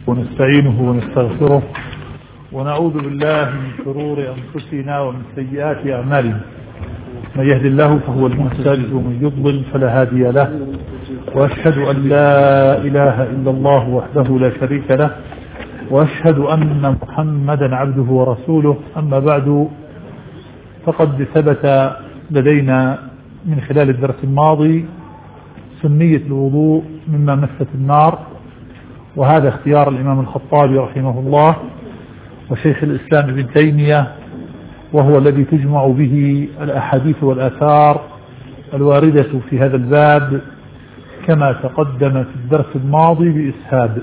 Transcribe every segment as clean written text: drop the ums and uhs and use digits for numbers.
ونستعينه ونستغفره ونعوذ بالله من شرور أنفسنا ومن سيئات أعمالنا. من يهد الله فهو المهتد ومن يضلل فلا هادي له، وأشهد أن لا إله إلا الله وحده لا شريك له، وأشهد أن محمدا عبده ورسوله. أما بعد، فقد ثبت لدينا من خلال الدرس الماضي سنية الوضوء مما مست النار، وهذا اختيار الإمام الخطابي رحمه الله وشيخ الإسلام ابن تيمية، وهو الذي تجمع به الأحاديث والآثار الواردة في هذا الباب كما تقدم في الدرس الماضي بإسهاب.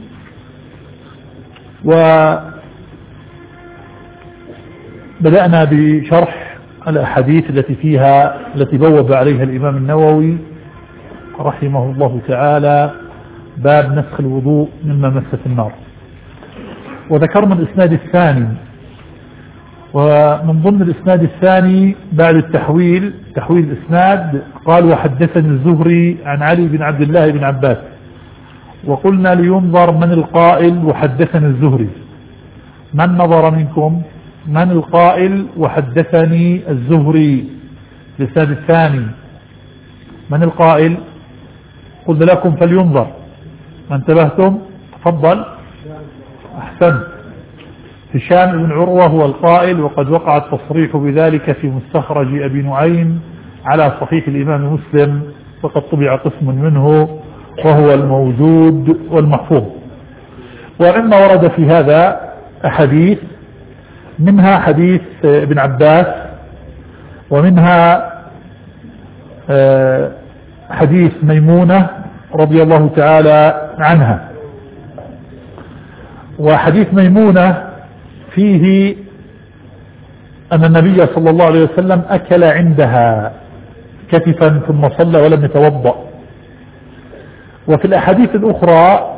وبدأنا بشرح الأحاديث التي بوب عليها الإمام النووي رحمه الله تعالى باب نسخ الوضوء مما مست النار. وذكرنا الإسناد الثاني، ومن ضمن الإسناد الثاني بعد تحويل الإسناد قال: وحدثني الزهري عن علي بن عبد الله بن عباس. وقلنا لينظر من القائل وحدثني الزهري. من نظر منكم؟ من القائل وحدثني الزهري؟ الإسناد الثاني من القائل؟ قلت لكم فلينظر. ما انتبهتم؟ تفضل. أحسن. هشام بن عروة هو القائل، وقد وقع التصريح بذلك في مستخرج أبي نعيم على صحيح الإمام مسلم، وقد طبع قسم منه وهو الموجود والمحفوظ. ومما ورد في هذا أحاديث، منها حديث ابن عباس، ومنها حديث ميمونة رضي الله تعالى عنها. وحديث ميمونة فيه أن النبي صلى الله عليه وسلم أكل عندها كتفا ثم صلى ولم يتوضأ. وفي الأحاديث الأخرى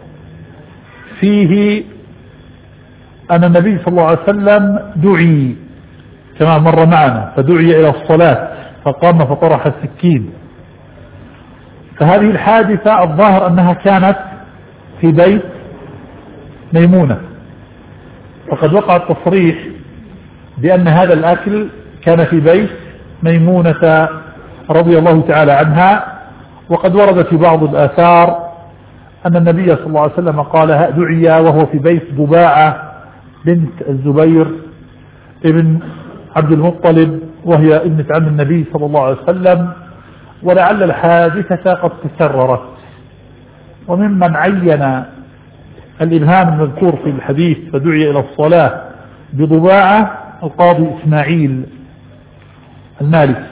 فيه أن النبي صلى الله عليه وسلم دعي كما مر معنا، فدعي إلى الصلاة فقام فطرح السكين. فهذه الحادثة الظاهر أنها كانت في بيت ميمونة، فقد وقع التصريح بأن هذا الأكل كان في بيت ميمونة رضي الله تعالى عنها. وقد ورد في بعض الآثار أن النبي صلى الله عليه وسلم قال: دعي وهو في بيت ضباعة بنت الزبير ابن عبد المطلب، وهي ابنة عم النبي صلى الله عليه وسلم. ولعل الحادثة قد تكررت. وممن عين الإبهام المذكور في الحديث فدعي إلى الصلاة بضباعة القاضي إسماعيل المالكي.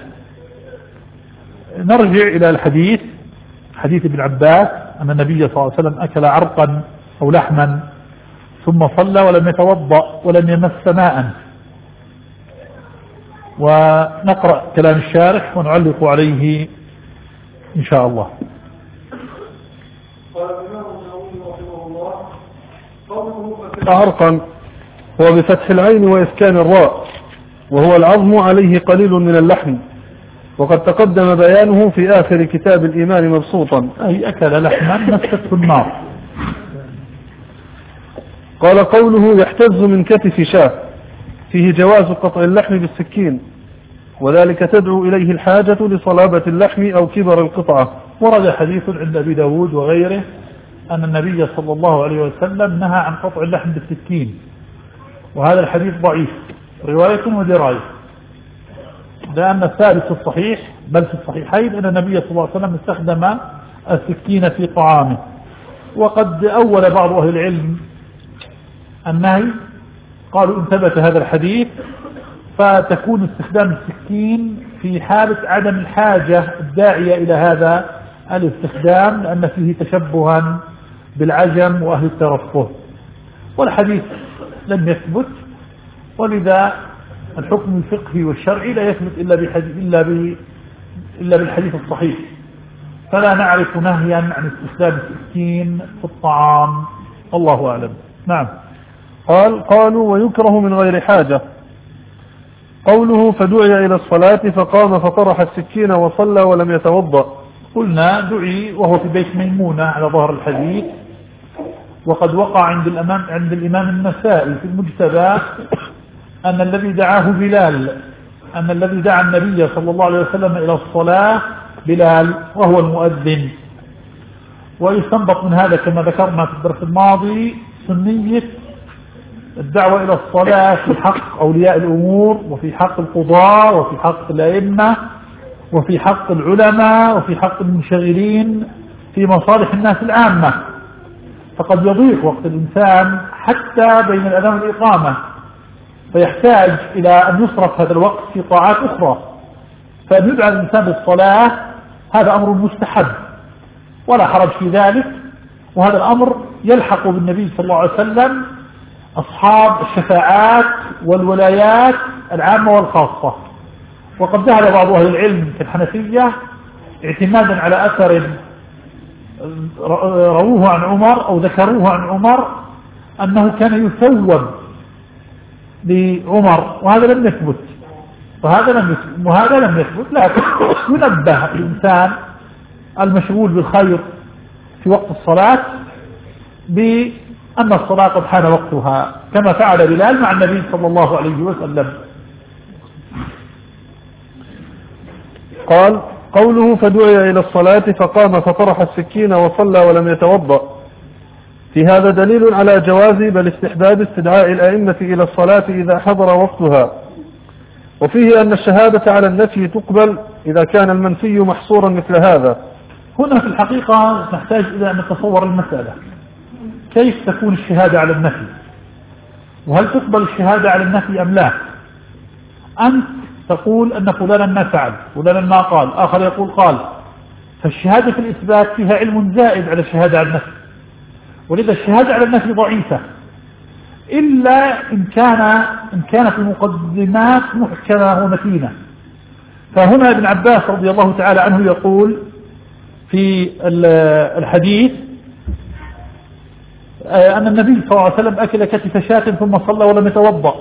نرجع إلى الحديث، حديث ابن عباس أن النبي صلى الله عليه وسلم أكل عرقا أو لحما ثم صلى ولم يتوضأ ولم يمس ماء. ونقرأ كلام الشارح ونعلق عليه إن شاء الله. قال الإمام النووي رحمه الله: قوله عرقا هو بفتح العين وإسكان الراء، وهو العظم عليه قليل من اللحم، وقد تقدم بيانه في آخر كتاب الإيمان مبسوطا، أي أكل لحما مسته النار. قال: قوله يحتز من كتف شاة فيه جواز قطع اللحم بالسكين، وذلك تدعو إليه الحاجة لصلابة اللحم أو كبر القطعة. ورد حديث عند أبي داود وغيره أن النبي صلى الله عليه وسلم نهى عن قطع اللحم بالسكين، وهذا الحديث ضعيف رواية ودراية، لأن الثالث في الصحيح بل في الصحيحين أن النبي صلى الله عليه وسلم استخدم السكين في طعامه. وقد أول بعض أهل العلم النهي، قالوا إن ثبت هذا الحديث فتكون استخدام السكين في حالة عدم الحاجة الداعية إلى هذا الاستخدام، لأن فيه تشبها بالعجم وأهل الترفه. والحديث لم يثبت، ولذا الحكم الفقهي والشرعي لا يثبت إلا بالحديث الصحيح، فلا نعرف نهيا عن استخدام السكين في الطعام. الله أعلم. نعم. قالوا ويكره من غير حاجة. قوله فدعي إلى الصلاة فقام فطرح السكين وصلى ولم يتوضأ. قلنا دعي وهو في بيت ميمونة على ظهر الحديث، وقد وقع عند الإمام النسائي في المجتبى أن الذي دعاه بلال، أن الذي دعا النبي صلى الله عليه وسلم إلى الصلاة بلال وهو المؤذن. ويستنبط من هذا كما ذكرنا في الدرس الماضي سنية الدعوة إلى الصلاة في حق أولياء الأمور، وفي حق القضاة، وفي حق الأئمة، وفي حق العلماء، وفي حق المنشغلين في مصالح الناس العامة. فقد يضيق وقت الإنسان حتى بين الأذان والإقامة، فيحتاج إلى أن يصرف هذا الوقت في طاعات أخرى، فأن يدعى الإنسان بالصلاة هذا أمر مستحب ولا حرج في ذلك. وهذا الأمر يلحق بالنبي صلى الله عليه وسلم أصحاب الشفاعات والولايات العامة والخاصة. وقد ذهب بعض أهل العلم في الحنفية اعتمادا على أثر رووه عن عمر أو ذكروه عن عمر أنه كان يثوب لعمر، وهذا لم يثبت، وهذا لم يثبت، لكن ينبه الإنسان المشغول بالخير في وقت الصلاة بأن الصلاة قد حان وقتها، كما فعل بلال مع النبي صلى الله عليه وسلم. قال: قوله فدعي إلى الصلاة فقام فطرح السكين وصلى ولم يتوضأ، في هذا دليل على جواز بل استحباب استدعاء الأئمة إلى الصلاة إذا حضر وقتها، وفيه أن الشهادة على النفي تقبل إذا كان المنفي محصورا مثل هذا. هنا في الحقيقة نحتاج إلى أن نتصور المسألة، كيف تكون الشهادة على النفي، وهل تقبل الشهادة على النفي أم لا؟ أنت تقول أن فلانا ما فعل، فلانا ما قال، آخر يقول قال، فالشهادة في الإثبات فيها علم زائد على الشهادة على النفي، ولذا الشهادة على النفي ضعيفة إلا إن كانت المقدمات محكمة ومتينة. فهنا ابن عباس رضي الله تعالى عنه يقول في الحديث أن النبي صلى الله عليه وسلم أكل كتف شاة ثم صلى ولم يتوضأ.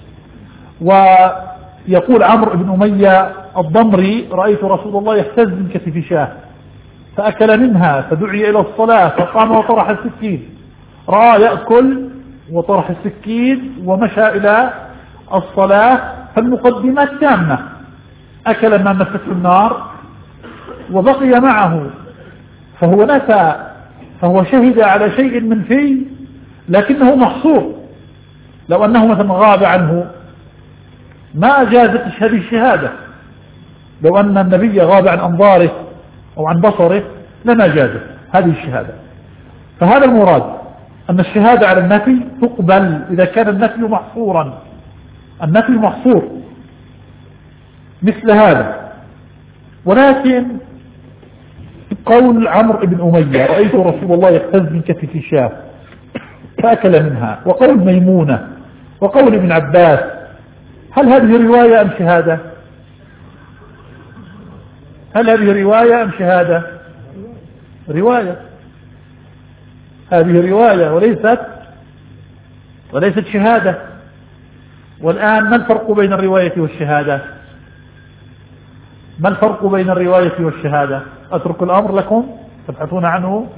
ويقول عمرو بن أمية الضمري: رأيت رسول الله يهتز من كتف شاة فأكل منها فدعي إلى الصلاة فقام وطرح السكين. رأى يأكل وطرح السكين ومشى إلى الصلاة، فالمقدمات تامة، أكل ما مسته النار وبقي معه، فهو نفى، فهو شهد على شيء منفي لكنه محصور. لو أنه مثلا غاب عنه ما أجازت هذه الشهادة، لو أن النبي غاب عن أنظاره أو عن بصره لما جازت هذه الشهادة. فهذا المراد، أن الشهادة على النفي تقبل إذا كان النفي محصورا، النفي محصور مثل هذا. ولكن قول عمرو بن أمية: رأيت رسول الله يهتز من كتف شاة فأكل منها، وقول ميمونة، وقول ابن عباس، هل هذه رواية أم شهادة؟ هل هذه رواية أم شهادة؟ رواية، هذه رواية وليست شهادة. والآن ما الفرق بين الرواية والشهادة؟ ما الفرق بين الرواية والشهادة؟ أترك الأمر لكم تبحثون عنه.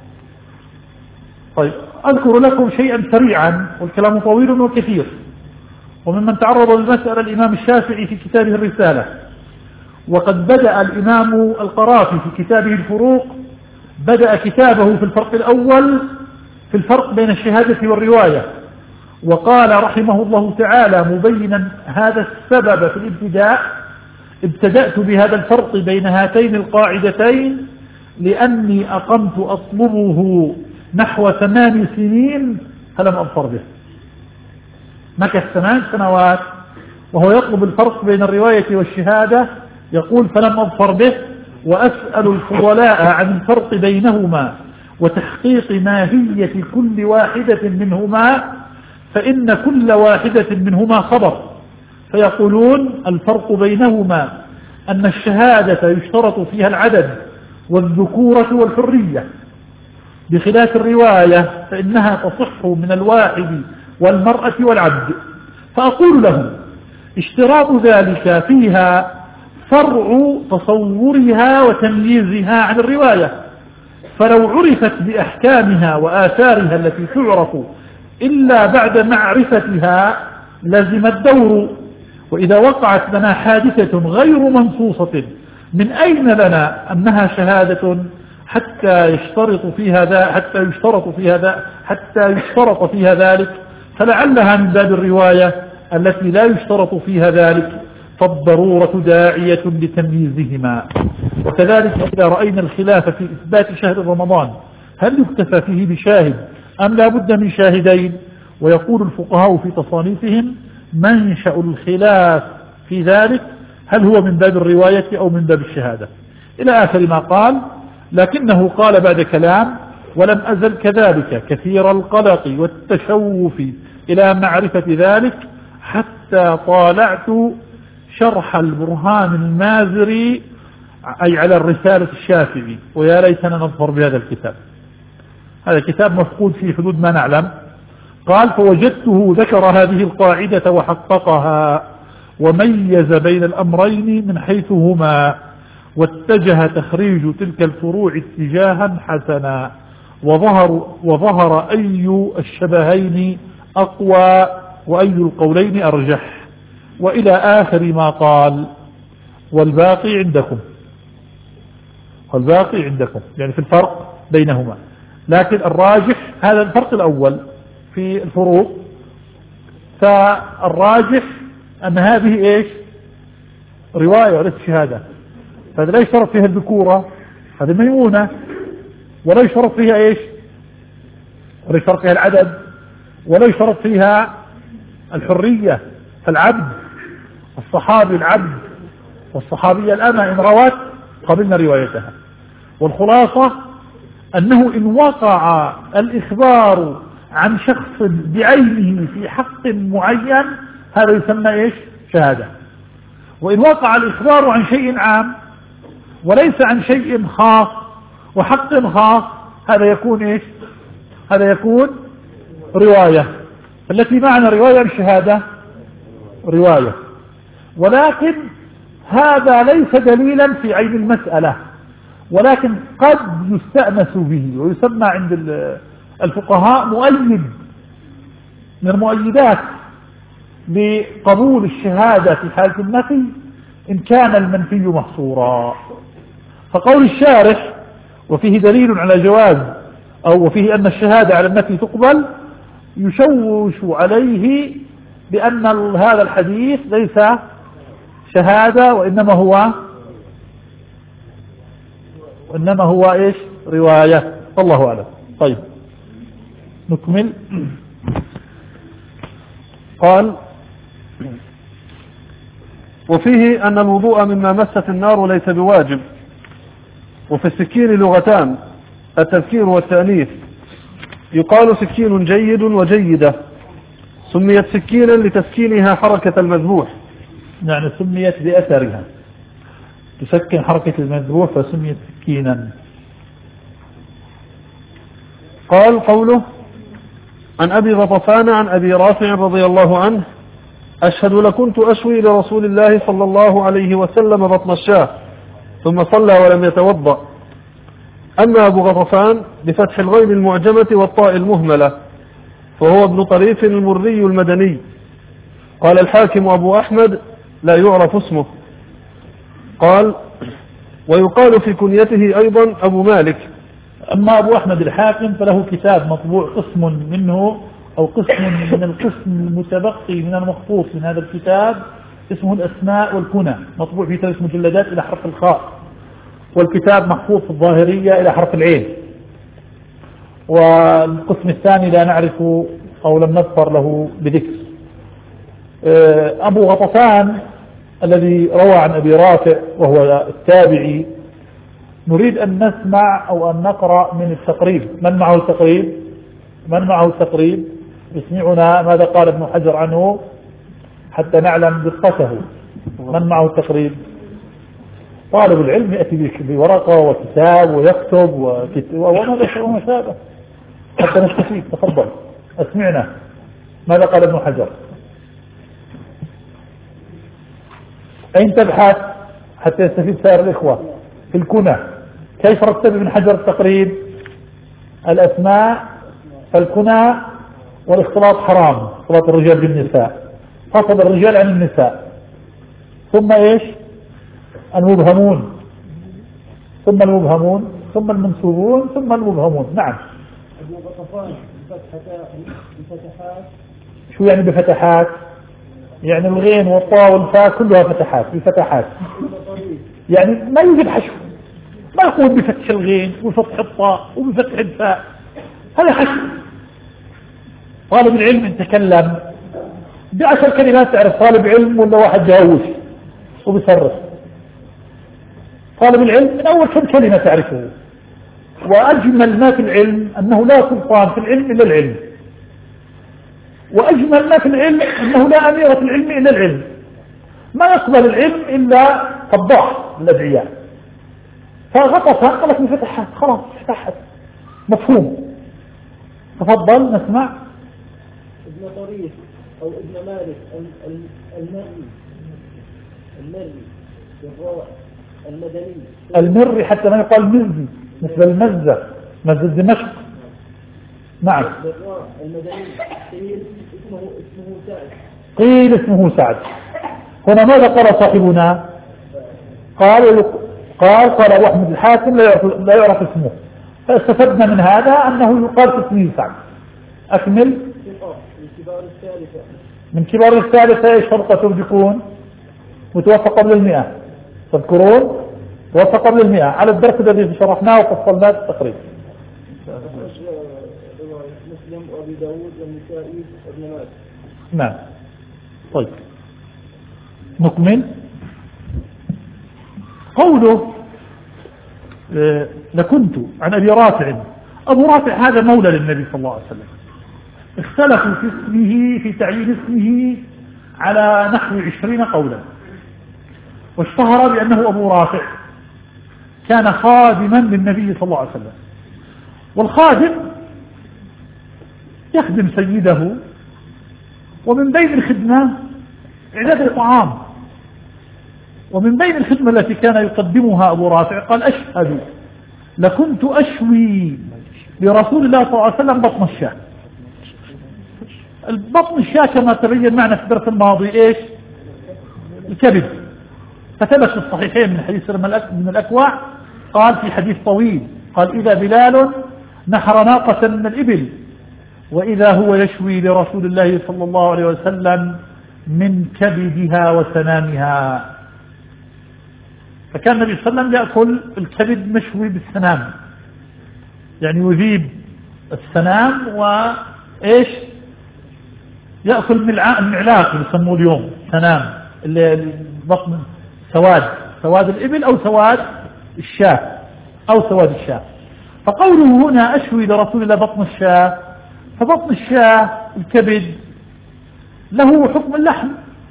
طيب، أذكر لكم شيئا سريعا والكلام طويل وكثير. وممن تعرض للمسألة الإمام الشافعي في كتابه الرسالة، وقد بدأ الإمام القرافي في كتابه الفروق، بدأ كتابه في الفرق الأول في الفرق بين الشهادة والرواية، وقال رحمه الله تعالى مبينا هذا السبب في الابتداء: ابتدأت بهذا الفرق بين هاتين القاعدتين لأني أقمت أطلبه نحو 8 سنين فلم أظفر به. مكث 8 سنوات وهو يطلب الفرق بين الرواية والشهادة، يقول: فلم أظفر به، وأسأل الفضلاء عن الفرق بينهما وتحقيق ماهية كل واحدة منهما، فإن كل واحدة منهما خبر. فيقولون: الفرق بينهما أن الشهادة يشترط فيها العدد والذكورة والحرية، بخلاف الرواية فإنها تصح من الواحد والمرأة والعبد. فأقول لهم: اشتراط ذلك فيها فرع تصورها وتمييزها عن الرواية، فلو عرفت بأحكامها وآثارها التي تعرف إلا بعد معرفتها لزم الدور. وإذا وقعت لنا حادثة غير منصوصة من أين لنا أنها شهادة حتى يشترط فيها ذلك؟ فلعلها من باب الرواية التي لا يشترط فيها ذلك، فالضرورة داعية لتمييزهما. وكذلك إذا رأينا الخلاف في إثبات شهر رمضان هل يكتفى فيه بشاهد أم لا بد من شاهدين؟ ويقول الفقهاء في تصانيفهم منشأ الخلاف في ذلك هل هو من باب الرواية أو من باب الشهادة، إلى آخر ما قال. لكنه قال بعد كلام: ولم أزل كذلك كثير القلق والتشوف إلى معرفة ذلك حتى طالعت شرح البرهان المازري أي على الرسالة الشافعي، ويا ليتنا نظفر بهذا الكتاب. هذا كتاب مفقود في حدود ما نعلم. قال: فوجدته ذكر هذه القاعدة وحققها وميز بين الأمرين من حيث هما، واتجه تخريج تلك الفروع اتجاها حسنا، وظهر أي الشبهين أقوى وأي القولين أرجح، وإلى آخر ما قال. والباقي عندكم يعني في الفرق بينهما، لكن الراجح هذا الفرق الأول في الفروق. فالراجح أن هذه إيش؟ رواية وليس شهادة. فهذا لا يشترط فيها الذكورة، هذه ميمونة، ولا يشترط فيها إيش؟ ولا يشترط فيها العدد، ولا يشترط فيها الحرية. فالعبد الصحابي العبد والصحابية الأمة إن روت قبلنا روايتها. والخلاصة أنه إن وقع الإخبار عن شخص بعينه في حق معين هذا يسمى إيش؟ شهادة. وإن وقع الإخبار عن شيء عام وليس عن شيء خاص وحق خاص هذا يكون إيش؟ هذا يكون رواية. التي معنى رواية الشهادة رواية، ولكن هذا ليس دليلا في عين المسألة، ولكن قد يستأنس به ويسمى عند الفقهاء مؤيد من المؤيدات لقبول الشهادة في حالة النفي إن كان المنفي محصورا. فقول الشارح وفيه دليل على جواز أو وفيه أن الشهادة على النفي تقبل يشوش عليه بأن هذا الحديث ليس شهادة وإنما هو إيش؟ رواية. الله أعلم. طيب نكمل. قال: وفيه أن الوضوء مما مست النار ليس بواجب. وفي السكين لغتان: التذكير والتأنيث. يقال سكين جيد وجيدة، سميت سكينا لتسكينها حركة المذبوح، يعني سميت بأثرها، تسكن حركة المذبوح فسميت سكينا. قال: قوله: عن أبي غطفان عن أبي رافع رضي الله عنه: أشهد لكنت أشوي لرسول الله صلى الله عليه وسلم بطن الشاه ثم صلى ولم يتوضأ. أما أبو غطفان بفتح الغين المعجمة والطاء المهملة فهو ابن طريف المري المدني. قال الحاكم أبو أحمد: لا يعرف اسمه. قال: ويقال في كنيته أيضا أبو مالك. أما أبو أحمد الحاكم فله كتاب مطبوع قسم منه أو قسم من القسم المتبقي من المخطوط من هذا الكتاب اسمه الأسماء والكنى، مطبوع في 3 مجلدات إلى حرف الخاء، والكتاب محفوظ في الظاهرية إلى حرف العين. والقسم الثاني لا نعرف أو لم نذكر له بذكر. أبو غطفان الذي روى عن أبي رافع وهو التابعي نريد أن نسمع أو أن نقرأ من التقريب. من معه التقريب يسمعنا ماذا قال ابن حجر عنه حتى نعلم دقته. من معه التقريب؟ طالب العلم يأتي بورقة وكتاب ويكتب وما شابه حتى نستفيد. تفضل اسمعنا ماذا قال ابن حجر. أين تبحث حتى يستفيد سائر الإخوة؟ في الكنى. كيف رتب ابن حجر التقريب؟ الأسماء الكنى والاختلاط حرام، اختلاط الرجال بالنساء، فصل الرجال عن النساء. ثم ايش؟ المبهمون، ثم المبهمون، ثم المنسوبون، ثم المبهمون. نعم. أبو غطفان بفتحات. شو يعني بفتحات؟ يعني الغين والطاء والفاء كلها فتحات، بفتحات. يعني ما يوجد حشو، ما يقول بفتح الغين وفتح الطاء وبفتح الفاء، هذا حشو. طالب العلم ان تكلم ب10 كلمات تعرف طالب علم ولا واحد جاوش وبيصرف. طالب العلم من اول كم كلمة تعرفه. واجمل ما في العلم انه لا سلطان في العلم الا العلم، واجمل ما في العلم انه لا اميرة في العلم الا العلم. ما يقبل العلم الا الضعف الادعياء. فغطفها قالت بفتحات، خلاص فتحت، مفهوم. تفضل نسمع. ابن طريف او ابن مالك المري بالراء المدني. المري حتى ما يقال مزي مثل المزة، مزة دمشق. نعم. بالراء المدني. قيل اسمه سعد. قيل اسمه سعد. هنا ماذا قال صاحبنا؟ قال أبو أحمد الحاكم لا يعرف اسمه، فاستفدنا من هذا أنه يقال في اسمه سعد. أكمل. من كبار الثالثة ايش فرقة بيكون؟ متوفى قبل 100. تذكرون؟ توفى قبل 100 على الدرس الذي شرحناه وفصلناه التقريب. مسلم وابي داود والنسائي وابن ماجه. نعم. طيب نكمل. قوله لكنت عن أبي رافع. أبو رافع هذا مولى للنبي صلى الله عليه وسلم. اختلفوا في اسمه، في تعيين اسمه على نحو 20 قولا، واشتهر بأنه أبو رافع. كان خادما للنبي صلى الله عليه وسلم، والخادم يخدم سيده، ومن بين الخدمة إعداد الطعام. ومن بين الخدمة التي كان يقدمها أبو رافع قال أشهد لكنت أشوي لرسول الله صلى الله عليه وسلم بطن الشاة. البطن الشاة كما تبين معنا في الدرس الماضي ايش؟ الكبد. فثبت في الصحيحين من حديث من الأكوع قال في حديث طويل قال إذا بلال نحر ناقة من الإبل وإذا هو يشوي لرسول الله صلى الله عليه وسلم من كبدها وسنامها. فكان النبي صلى الله عليه وسلم يأكل الكبد مشوي بالسنام، يعني يذيب السنام وإيش يأكل المعلاق يسموه اليوم سنام، البطن سواد الإبل أو سواد الشاة أو سواد الشاة. فقوله هنا أشوي لرسول الله بطن الشاة، فبطن الشاة الكبد له حكم اللحم،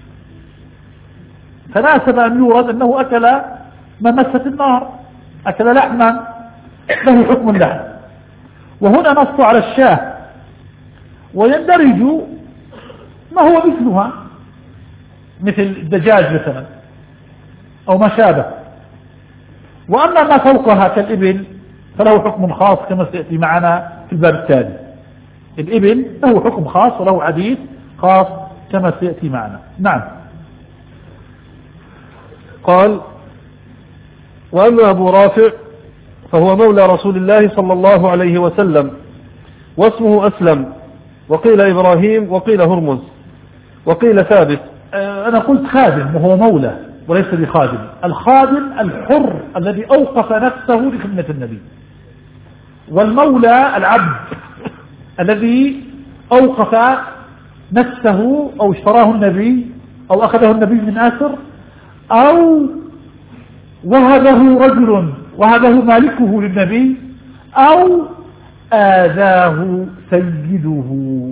فناسب أن يورد أنه أكل ما مست النار، أكل لحما له حكم اللحم. وهنا نص على الشاة، ويندرج ما هو مثلها مثل الدجاج مثلا أو ما شابه. وأما ما فوقها كالإبل فله حكم خاص كما سيأتي معنا في الباب التالي. الإبل له حكم خاص وله حديث خاص كما سيأتي معنا. نعم. قال وأما أبو رافع فهو مولى رسول الله صلى الله عليه وسلم، واسمه أسلم، وقيل إبراهيم، وقيل هرمز، وقيل ثابت. أنا قلت خادم وهو مولى وليس بخادم. الخادم الحر الذي أوقف نفسه لخدمة النبي، والمولى العبد الذي أوقف نفسه أو اشتراه النبي أو أخذه النبي من أسر أو وهبه رجل وهبه مالكه للنبي أو آذاه سيده.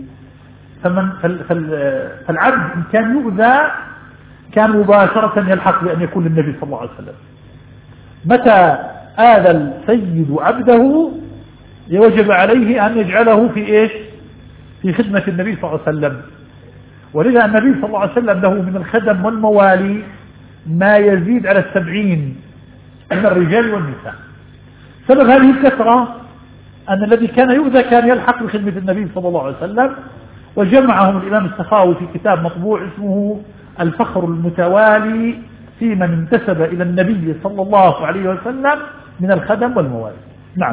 فالعبد إن كان يؤذى كان مباشرة يلحق بأن يكون للنبي صلى الله عليه وسلم. متى آذى السيد عبده يوجب عليه أن يجعله في إيش؟ في خدمة النبي صلى الله عليه وسلم. ولذا النبي صلى الله عليه وسلم له من الخدم والموالي ما يزيد على 70 من الرجال والنساء. سبب هذه الكثرة أن الذي كان يؤذى كان يلحق بخدمة النبي صلى الله عليه وسلم، وجمعهم الإمام السخاوي في كتاب مطبوع اسمه الفخر المتوالي في من انتسب إلى النبي صلى الله عليه وسلم من الخدم والموالي. نعم.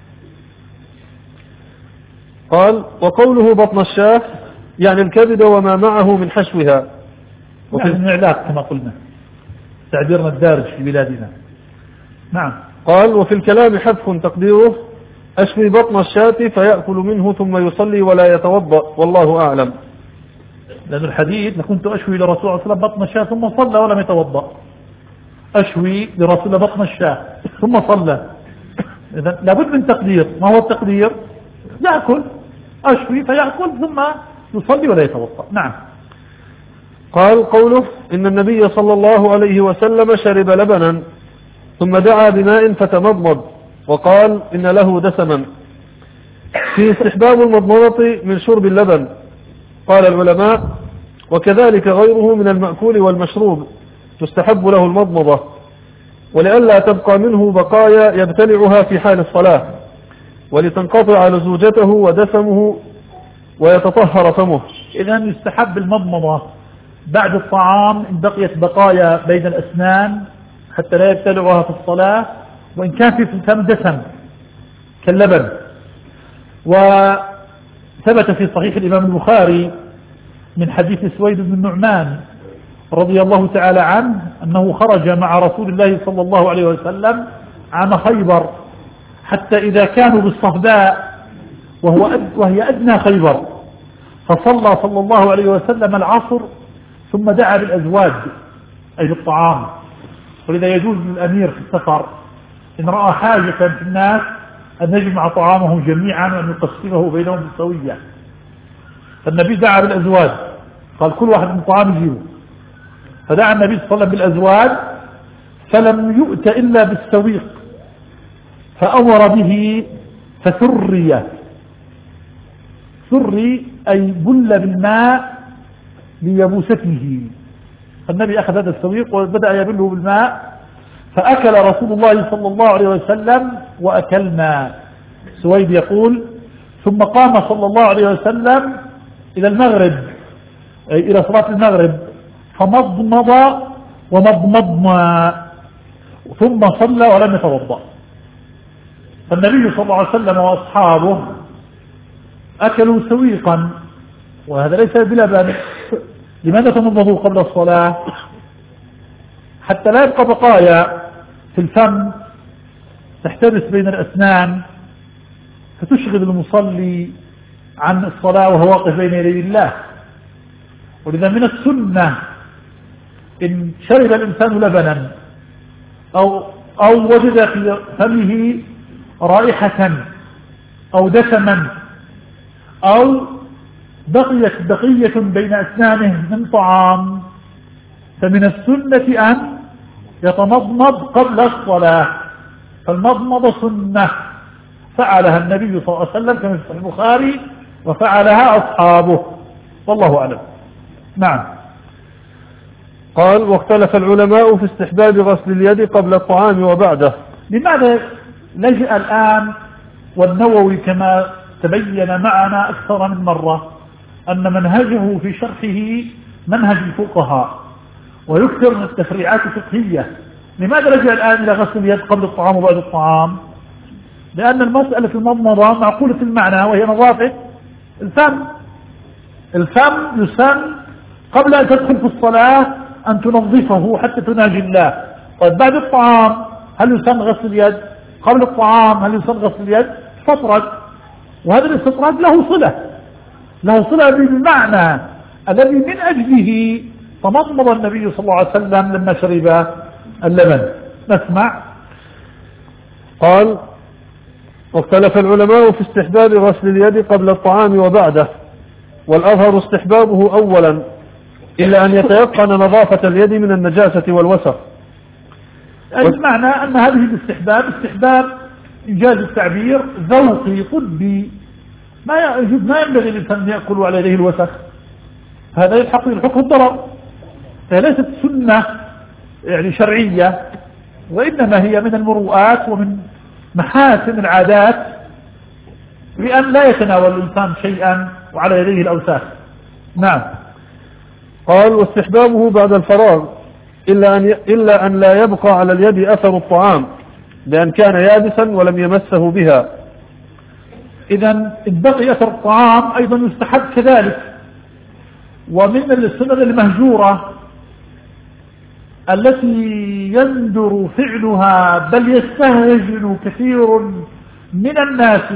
قال: وقوله بطن الشاة يعني الكبد وما معه من حشوها، وفي الإعلاق كما قلنا تعبيرنا الدارج في بلادنا. نعم. قال: وفي الكلام حذف تقديره أشوي بطن الشاة فيأكل منه ثم يصلي ولا يتوضأ، والله أعلم. لأن الحديث كنت أشوي لرسول الله صلى الله عليه وسلم بطن الشاة ثم صلى ولم يتوضأ. أشوي لرسول الله بطن الشاة ثم صلى، إذن لابد من تقدير. ما هو التقدير؟ يأكل، أشوي فيأكل ثم يصلي ولا يتوضأ. نعم. قال: قوله إن النبي صلى الله عليه وسلم شرب لبنا ثم دعا بماء فتمضمض وقال إن له دسما، في استحباب المضمضة من شرب اللبن. قال العلماء: وكذلك غيره من المأكول والمشروب تستحب له المضمضة، ولئلا تبقى منه بقايا يبتلعها في حال الصلاة، ولتنقطع لزوجته ودسمه ويتطهر فمه. إذن يستحب المضمضة بعد الطعام إن بقيت بقايا بين الأسنان حتى لا يبتلعها في الصلاة، وإن كان في الفم دسم كاللبن. وثبت في صحيح الإمام البخاري من حديث سويد بن النعمان رضي الله تعالى عنه أنه خرج مع رسول الله صلى الله عليه وسلم عام خيبر حتى إذا كانوا بالصهباء وهي أدنى خيبر، فصلى صلى الله عليه وسلم العصر ثم دعا بالأزواج أي بالطعام. ولذا يجوز للأمير في السفر إن رأى حاجة في الناس أن يجمع طعامهم جميعا وأن يقسمه بينهم بالسوية، فالنبي دعا بالأزواج، قال كل واحد من طعام يجيبه، فدعا النبي صلى الله عليه وسلم بالأزواج فلم يؤت إلا بالسويق، فأمر به فسري أي بل بالماء ليبوسته، فالنبي أخذ هذا السويق وبدأ يبله بالماء، فأكل رسول الله صلى الله عليه وسلم وأكلنا. سويد يقول: ثم قام صلى الله عليه وسلم إلى المغرب أي إلى صلاة المغرب فمضمض ومضمضنا ثم صلى ولم يتوضأ. فالنبي صلى الله عليه وسلم وأصحابه أكلوا سويقا وهذا ليس بلبن. لماذا تمضمضوا قبل الصلاة؟ حتى لا يبقى بقايا في الفم تحتبس بين الأسنان فتشغل المصلي عن الصلاة وهو واقف بين يدي الله. ولذا من السنة إن شرب الإنسان لبنا أو وجد في فمه رائحة أو دسما أو بقيت بقية بين أسنانه من طعام، فمن السنة أن يتمضمض قبل الصلاة، فالمضمض سنة فعلها النبي صلى الله عليه وسلم كما في البخاري وفعلها أصحابه، والله أعلم. نعم. قال: واختلف العلماء في استحباب غسل اليد قبل الطعام وبعده. لماذا لجأ الآن والنووي كما تبين معنا أكثر من مرة أن منهجه في شرحه منهج الفقهاء ويكثر من التفريعات الفقهية، لماذا لجأ الآن إلى غسل اليد قبل الطعام وبعد الطعام؟ لأن المسألة في المضمضة معقولة المعنى وهي نظافة الفم. الفم يسن قبل أن تدخل في الصلاة أن تنظفه حتى تناجي الله. طيب بعد الطعام هل يسن غسل اليد؟ قبل الطعام هل يسن غسل اليد؟ فطرد، وهذا الاستطراد له صلة بالمعنى الذي من أجله تمضمض النبي صلى الله عليه وسلم لما شرب اللبن. نسمع. قال: واختلف العلماء في استحباب غسل اليد قبل الطعام وبعده، والأظهر استحبابه أولا إلا أن يتيقن نظافة اليد من النجاسة والوسخ. المعنى أن هذه الاستحباب استحباب إنجاز التعبير ذوقي طبي، ما ينبغي الإنسان أن يأكل على يديه الوسخ، هذا يلحق الحكم الضرر، فليست سنة يعني شرعية، وإنما هي من المروءات ومن محاسن العادات بأن لا يتناول الإنسان شيئا وعلى يديه الأوساخ. نعم. قال واستحبابه بعد الفراغ إلا أن لا يبقى على اليد أثر الطعام لأن كان يابسا ولم يمسه بها. إذا إن بقي أثر الطعام أيضا يستحب كذلك. ومن السنن المهجورة التي يندر فعلها بل يستهجن كثير من الناس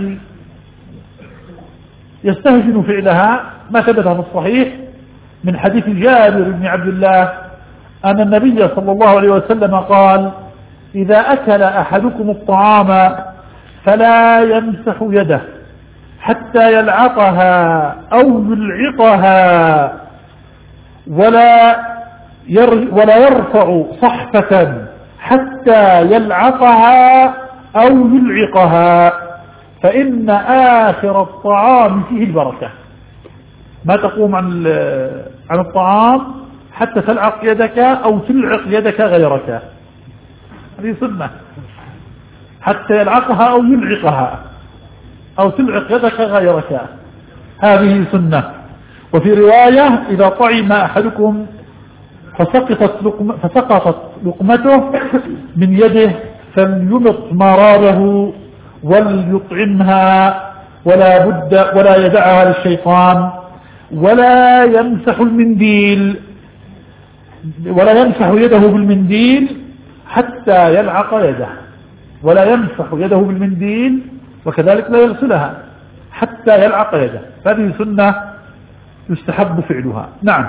يستهجن فعلها ما ثبت في الصحيح من حديث جابر بن عبد الله أن النبي صلى الله عليه وسلم قال: إذا أكل أحدكم الطعام فلا يمسح يده حتى يلعقها أو يلعقها ولا يرفع صحفة حتى يلعقها أو يلعقها فإن آخر الطعام فيه البركة. ما تقوم عن الطعام حتى تلعق يدك أو تلعق يدك غيرك، هذه سنة، حتى يلعقها أو يلعقها أو تلعق يدك غيرك، هذه سنة. وفي رواية: إذا طعم أحدكم فسقطت لقمته من يده فليمط مراره وليطعمها ولا يدعها للشيطان ولا يمسح يده بالمنديل حتى يلعق يده، ولا يمسح يده بالمنديل وكذلك لا يغسلها حتى يلعق يده، هذه سنة يستحب فعلها. نعم.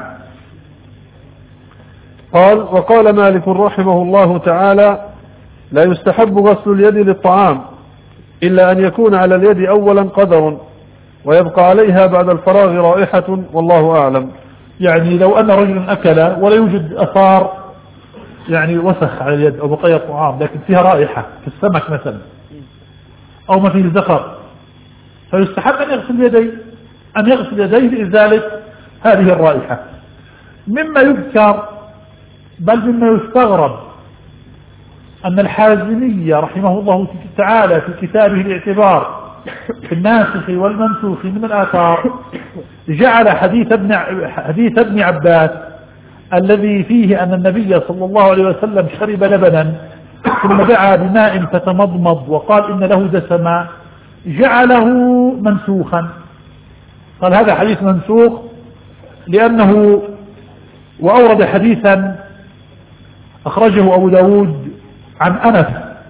قال وقال مالك رحمه الله تعالى: لا يستحب غسل اليد للطعام إلا أن يكون على اليد أولا قدر ويبقى عليها بعد الفراغ رائحة، والله أعلم. يعني لو أن رجلا أكل ولا يوجد أثار يعني وسخ على اليد أو بقية طعام لكن فيها رائحة في السمك مثلا أو ما فيه زفر، فيستحب أن يغسل يديه لإزالة هذه الرائحة. مما يذكر بل مما يستغرب أن الحازمي رحمه الله تعالى في كتابه الاعتبار في الناسخ والمنسوخ من الآثار جعل حديث ابن عباس الذي فيه أن النبي صلى الله عليه وسلم شرب لبنا ثم دعا بماء فتمضمض وقال إن له دسما، جعله منسوخا. قال هذا حديث منسوخ لأنه وأورد حديثا أخرجه أبو داود عن أنس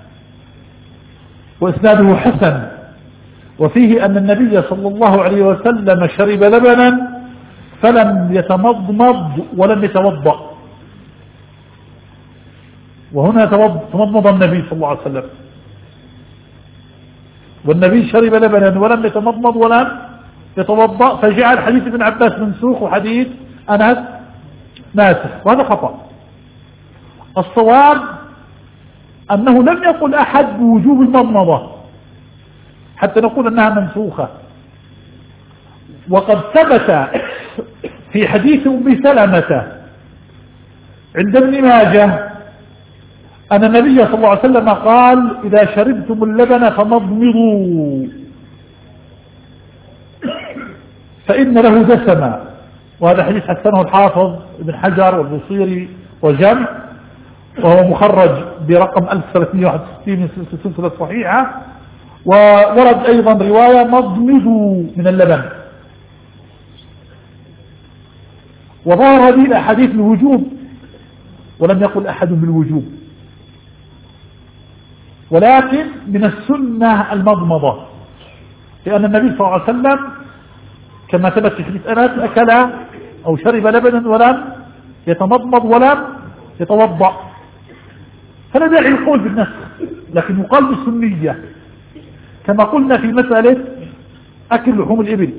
وإسناده حسن وفيه أن النبي صلى الله عليه وسلم شرب لبنا فلم يتمضمض ولم يتوضأ، وهنا تمضمض النبي صلى الله عليه وسلم، والنبي شرب لبنا ولم يتمضمض ولم يتوضأ، فجعل حديث ابن عباس منسوخ وحديث أنس ناسخ، وهذا خطأ. الصواب أنه لم يقل أحد بوجوب المضمضة حتى نقول أنها منسوخة. وقد ثبت في حديث أم سلمة عند ابن ماجه أن النبي صلى الله عليه وسلم قال: إذا شربتم اللبن فمضمضوا فإن له دسما، وهذا حديث حسنه الحافظ ابن حجر والبصيري وجمع، وهو مخرج برقم 1361 من السلسلة الصحيحة. وورد أيضا رواية: مضمضوا من اللبن. وظهر هذه الأحاديث الوجوب ولم يقل أحد بالوجوب، ولكن من السنة المضمضة، لأن النبي صلى الله عليه وسلم كما ثبت في حديث أنس أكل أو شرب لبنا ولم يتمضمض ولم يتوضأ، فلا داعي القول بالنسخ، لكن يقال بالسنية كما قلنا في مسألة أكل لحوم الإبل.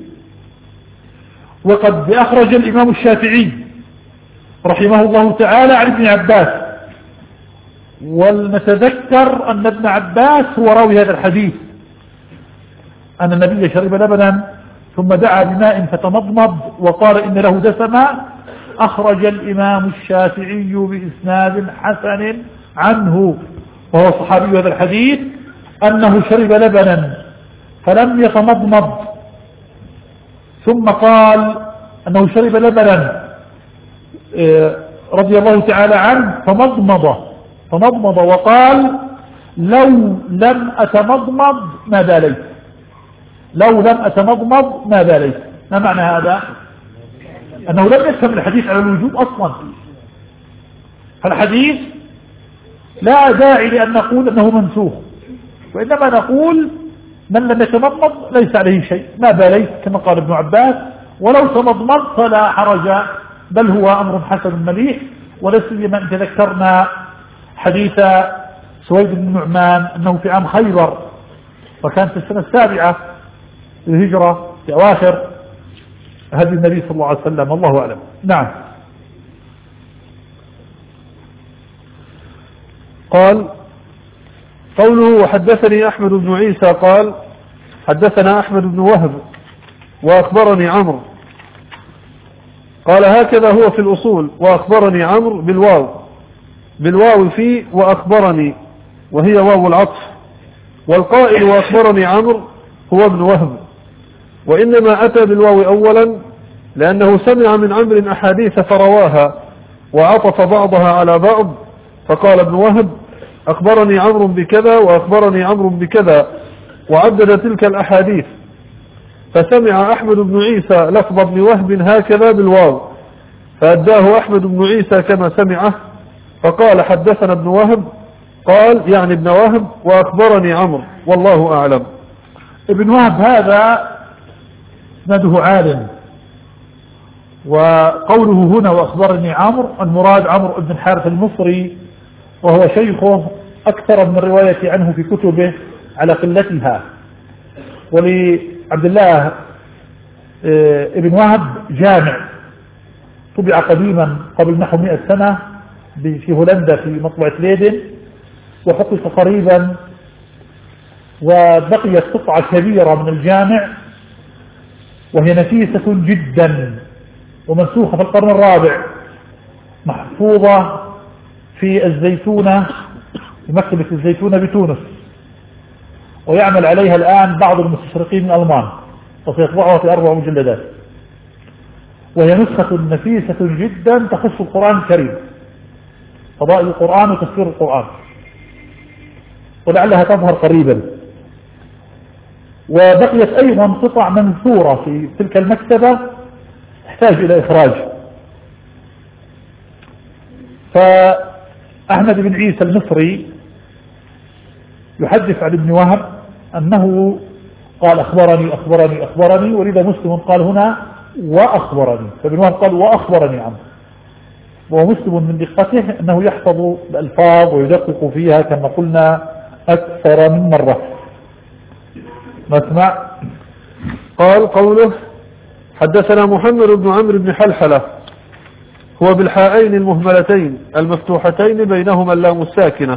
وقد أخرج الإمام الشافعي رحمه الله تعالى عن ابن عباس، ولنتذكر أن ابن عباس هو راوي هذا الحديث، أن النبي شرب لبنا ثم دعا بماء فتمضمض وقال إن له دسما. أخرج الإمام الشافعي بإسناد حسن عنه وهو صحابي هذا الحديث أنه شرب لبنا فلم يتمضمض، ثم قال أنه شرب لبنا رضي الله تعالى عنه فمضمض وقال لو لم أتمضمض ما باليت، ما معنى هذا؟ أنه لم يفهم الحديث على الوجوب أصلا. فالحديث لا داعي لأن نقول أنه منسوخ، وإنما نقول من لم يتمضمض ليس عليه شيء، ما باليت كما قال ابن عباس، ولو تمضمض فلا حرج، بل هو أمر حسن مليح. ولا سيما إن تذكرنا حديث سويد بن نعمان أنه في عام خيبر، وكانت السنة 7 للهجرة في أواخر هدي النبي صلى الله عليه وسلم، الله أعلم. نعم. قال قوله وحدثني أحمد بن عيسى قال حدثنا أحمد بن وهب وأخبرني عمرو، قال هكذا هو في الأصول، وأخبرني عمرو بالواو في وأخبرني، وهي واو العطف، والقائل وأخبرني عمرو هو ابن وهب، وإنما أتى بالواو أولا لأنه سمع من عمرو أحاديث فرواها وعطف بعضها على بعض، فقال ابن وهب أخبرني عمرو بكذا وأخبرني عمرو بكذا، وعدد تلك الأحاديث، فسمع أحمد بن عيسى لفظ ابن وهب هكذا بالواو، فأداه أحمد بن عيسى كما سمعه، فقال حدثنا ابن وهب، قال يعني ابن وهب وأخبرني عمرو، والله أعلم. ابن وهب هذا اسناده عالم، وقوله هنا وأخبرني عمرو المراد عمرو بن الحارث المصري، وهو شيخه أكثر من الرواية عنه في كتبه على قلتها. ولعبد الله ابن وهب جامع طبع قديما قبل نحو 100 سنة في هولندا في مطبعة ليدن، وحقق قريبا، وبقيت قطعة كبيرة من الجامع وهي نفيسة جدا ومنسوخة في القرن الرابع، محفوظة في الزيتونة، في مكتبة الزيتونة بتونس، ويعمل عليها الآن بعض المستشرقين الألمان، وسيطبعها في 4 مجلدات، وهي نسخة نفيسة جدا تخص القرآن الكريم، فضائل القرآن وتفسير القرآن، ولعلها تظهر قريبا. وبقيت أيضا قطع منثورة في تلك المكتبة تحتاج إلى إخراج. فأحمد بن عيسى المصري يحدث عن ابن وهب أنه قال أخبرني، ولذا مسلم قال هنا وأخبرني، فابن وهب قال وأخبرني عنه، ومسلم من دقته أنه يحفظ الألفاظ ويدقق فيها كما قلنا أكثر من مرة. نسمع. قال قوله حدثنا محمد بن عمرو بن حلحلة، هو بالحاءين المهملتين المفتوحتين بينهما اللام الساكنة.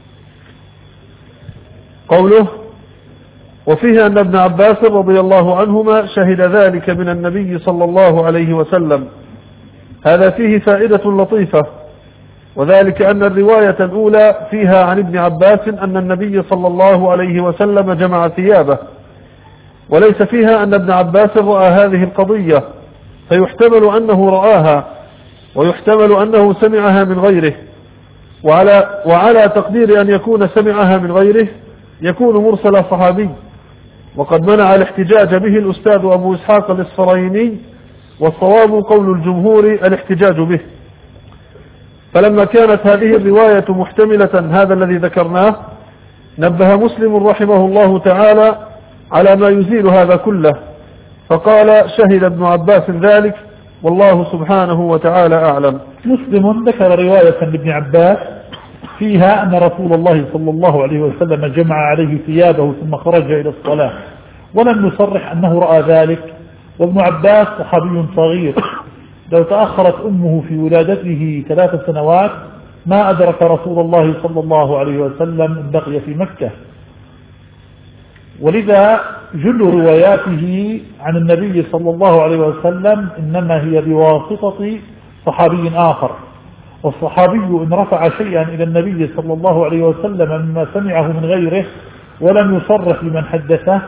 قوله وفيه أن ابن عباس رضي الله عنهما شهد ذلك من النبي صلى الله عليه وسلم. هذا فيه فائدة لطيفة، وذلك أن الرواية الأولى فيها عن ابن عباس أن النبي صلى الله عليه وسلم جمع ثيابه، وليس فيها أن ابن عباس رأى هذه القضية، فيحتمل أنه رآها ويحتمل أنه سمعها من غيره، وعلى تقدير أن يكون سمعها من غيره يكون مرسل صحابي، وقد منع الاحتجاج به الأستاذ أبو إسحاق الإصفرايني، والصواب قول الجمهور الاحتجاج به. فلما كانت هذه الرواية محتملة هذا الذي ذكرناه، نبه مسلم رحمه الله تعالى على ما يزيل هذا كله، فقال شهد ابن عباس ذلك والله سبحانه وتعالى أعلم. مسلم ذكر رواية لابن عباس فيها أن رسول الله صلى الله عليه وسلم جمع عليه ثيابه ثم خرج إلى الصلاة، ولم يصرح أنه رأى ذلك. وابن عباس صحابي صغير، لو تأخرت أمه في ولادته 3 سنوات ما أدرك رسول الله صلى الله عليه وسلم إن بقي في مكة، ولذا جل رواياته عن النبي صلى الله عليه وسلم إنما هي بواسطة صحابي آخر، والصحابي إن رفع شيئا إلى النبي صلى الله عليه وسلم مما سمعه من غيره ولم يصرح لمن حدثه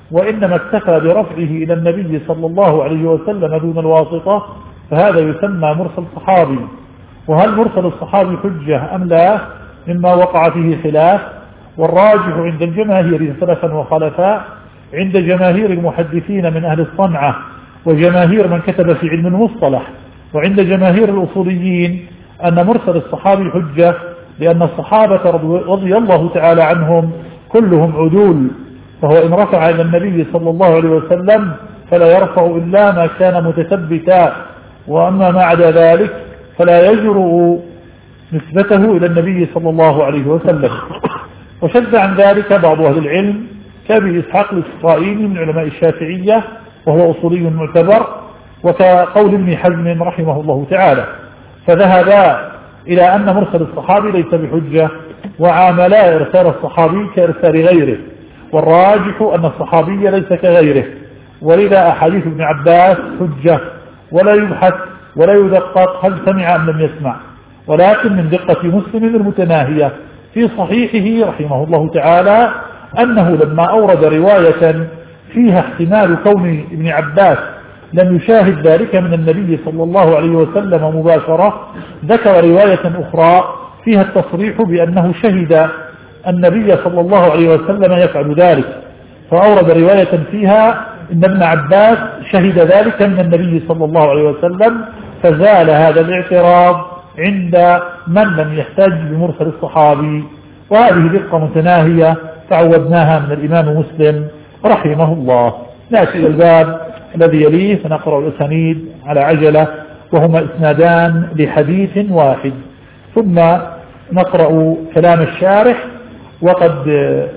وإنما اكتفى برفعه إلى النبي صلى الله عليه وسلم دون الواسطة فهذا يسمى مرسل صحابي. وهل مرسل الصحابي حجة أم لا مما وقع فيه خلاف، والراجح عند الجماهير سلفا وخلفا، عند جماهير المحدثين من أهل الصنعة وجماهير من كتب في علم المصطلح، وعند جماهير الأصوليين أن مرسل الصحابي حجة، لأن الصحابة رضي الله تعالى عنهم كلهم عدول، فهو إن رفع إلى النبي صلى الله عليه وسلم فلا يرفع إلا ما كان متثبتا، وأما ما عدا ذلك فلا يجرؤ نسبته إلى النبي صلى الله عليه وسلم. وشد عن ذلك بعض أهل العلم كأبي إسحاق الإسرائيلي من علماء الشافعية وهو أصولي معتبر، وكقول ابن حزم رحمه الله تعالى، فذهبا إلى أن مرسل الصحابي ليس بحجة، وعاملا إرسال الصحابي كإرسال غيره، والراجح أن الصحابي ليس كغيره، ولذا أحاديث ابن عباس حجة، ولا يبحث ولا يدقق هل سمع أم لم يسمع، ولكن من دقة مسلم المتناهية في صحيحه رحمه الله تعالى أنه لما أورد رواية فيها احتمال كون ابن عباس لم يشاهد ذلك من النبي صلى الله عليه وسلم مباشرة، ذكر رواية أخرى فيها التصريح بأنه شهد النبي صلى الله عليه وسلم يفعل ذلك، فأورد رواية فيها إن ابن عباس شهد ذلك من النبي صلى الله عليه وسلم، فزال هذا الاعتراض عند من لم يحتج بمرسل الصحابي. وهذه دقة متناهية تعودناها من الإمام مسلم رحمه الله. نأتي إلى الباب الذي يليه فنقرأ الأسانيد على عجلة، وهما إسنادان لحديث واحد، ثم نقرأ كلام الشارح. وقد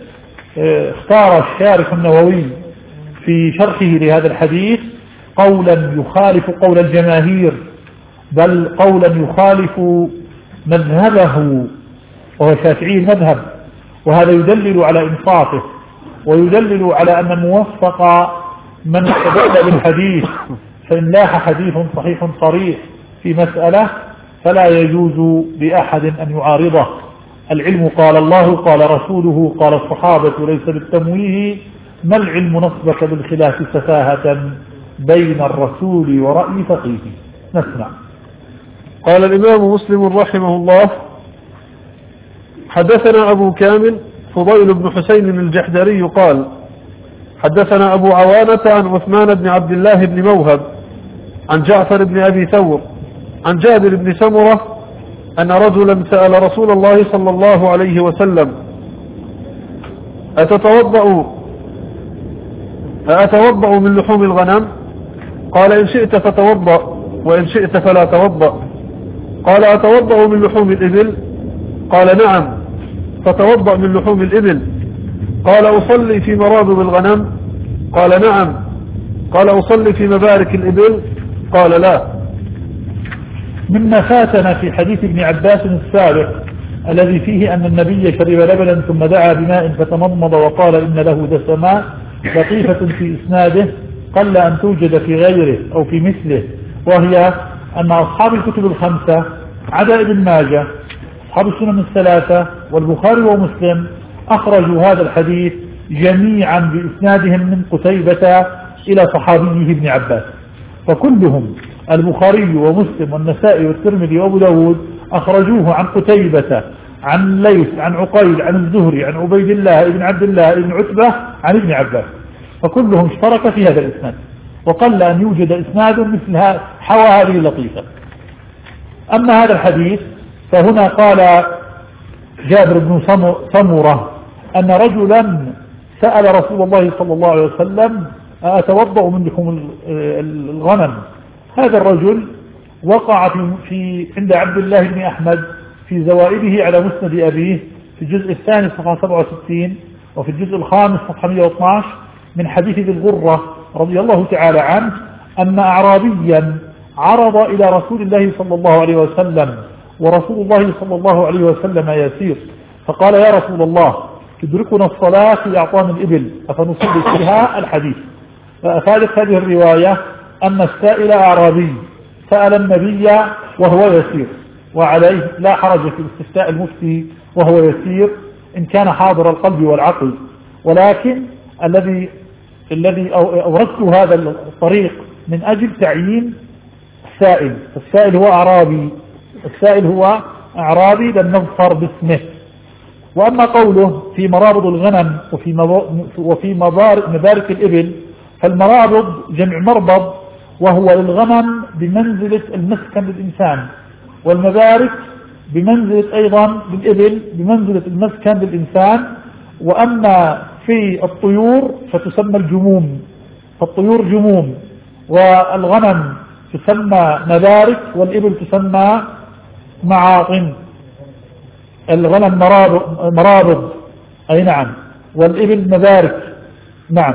اختار الشارح النووي في شرحه لهذا الحديث قولا يخالف قول الجماهير، بل قولا يخالف مذهبه وهو شافعي المذهب، وهذا يدلل على إنصافه ويدلل على أن الموفق من استدل بالحديث، فإن لاح حديث صحيح صريح في مسألة فلا يجوز لأحد أن يعارضه. العلم قال الله قال رسوله قال الصحابة ليس بالتمويه، ما العلم نصبك بالخلاف سفاهة بين الرسول ورأي فقيه. نسمع. قال الإمام مسلم رحمه الله: حدثنا أبو كامل فضيل بن حسين الجحدري قال: حدثنا أبو عوانة عن عثمان بن عبد الله بن موهب عن جعفر بن أبي ثور عن جابر بن سمرة أن رجلا سأل رسول الله صلى الله عليه وسلم: أأتوضأ من لحوم الغنم؟ قال: إن شئت فتوضأ وإن شئت فلا توضأ. قال: أتوضأ من لحوم الإبل؟ قال: نعم. فتوضأ من لحوم الإبل. قال: أصلي في مرابض الغنم؟ قال: نعم. قال: أصلي في مبارك الإبل؟ قال: لا. مما فاتنا في حديث ابن عباس السابق الذي فيه أن النبي شرب لبنا ثم دعا بماء فتمضمض وقال إن له دسماء، لطيفة في إسناده قل أن توجد في غيره أو في مثله، وهي أن أصحاب الكتب الخمسة عدا ابن ماجه أصحاب السنن الثلاثة والبخاري ومسلم أخرجوا هذا الحديث جميعا بإسنادهم من قتيبة إلى صحابيه ابن عباس، فكلهم البخاري ومسلم والنسائي والترمذي وابو داود أخرجوه عن قتيبة عن ليث عن عقيل عن الزهري عن عبيد الله ابن عبد الله ابن عتبة عن ابن عباس، فكلهم اشترك في هذا الإسناد، وقل أن يوجد إسناد مثل حوى هذه اللطيفة. أما هذا الحديث فهنا قال جابر بن سمرة أن رجلا سأل رسول الله صلى الله عليه وسلم: أتوضأ من لحوم الغنم؟ هذا الرجل وقع عند عبد الله بن أحمد في زوائده على مسند أبيه في الجزء الثاني صفحة 67 وفي الجزء الخامس صفحة 112 من حديث ذي الغرة رضي الله تعالى عنه أن أعرابيا عرض إلى رسول الله صلى الله عليه وسلم ورسول الله صلى الله عليه وسلم يسير، فقال: يا رسول الله تدركنا الصلاة في أعطان الإبل أفنصلي فيها؟ الحديث. فأفادت هذه الرواية أن السائل أعرابي سأل النبي وهو يسير، وعليه لا حرج في استفتاء المفتي وهو يسير إن كان حاضر القلب والعقل، ولكن الذي الذي أوردت هذا الطريق من أجل تعيين السائل. السائل هو أعرابي، السائل هو أعرابي لم نظفر باسمه. وأما قوله في مرابض الغنم وفي مبارك الإبل، فالمرابض جمع مربض وهو للغنم بمنزلة المسكن للإنسان، والمبارك بمنزلة أيضا للإبل بمنزلة المسكن للإنسان. وأما في الطيور فتسمى الجموم، فالطيور جموم، والغنم تسمى مبارك، والإبل تسمى معاطن. الغنم مرابض أي نعم، والإبل مبارك. نعم.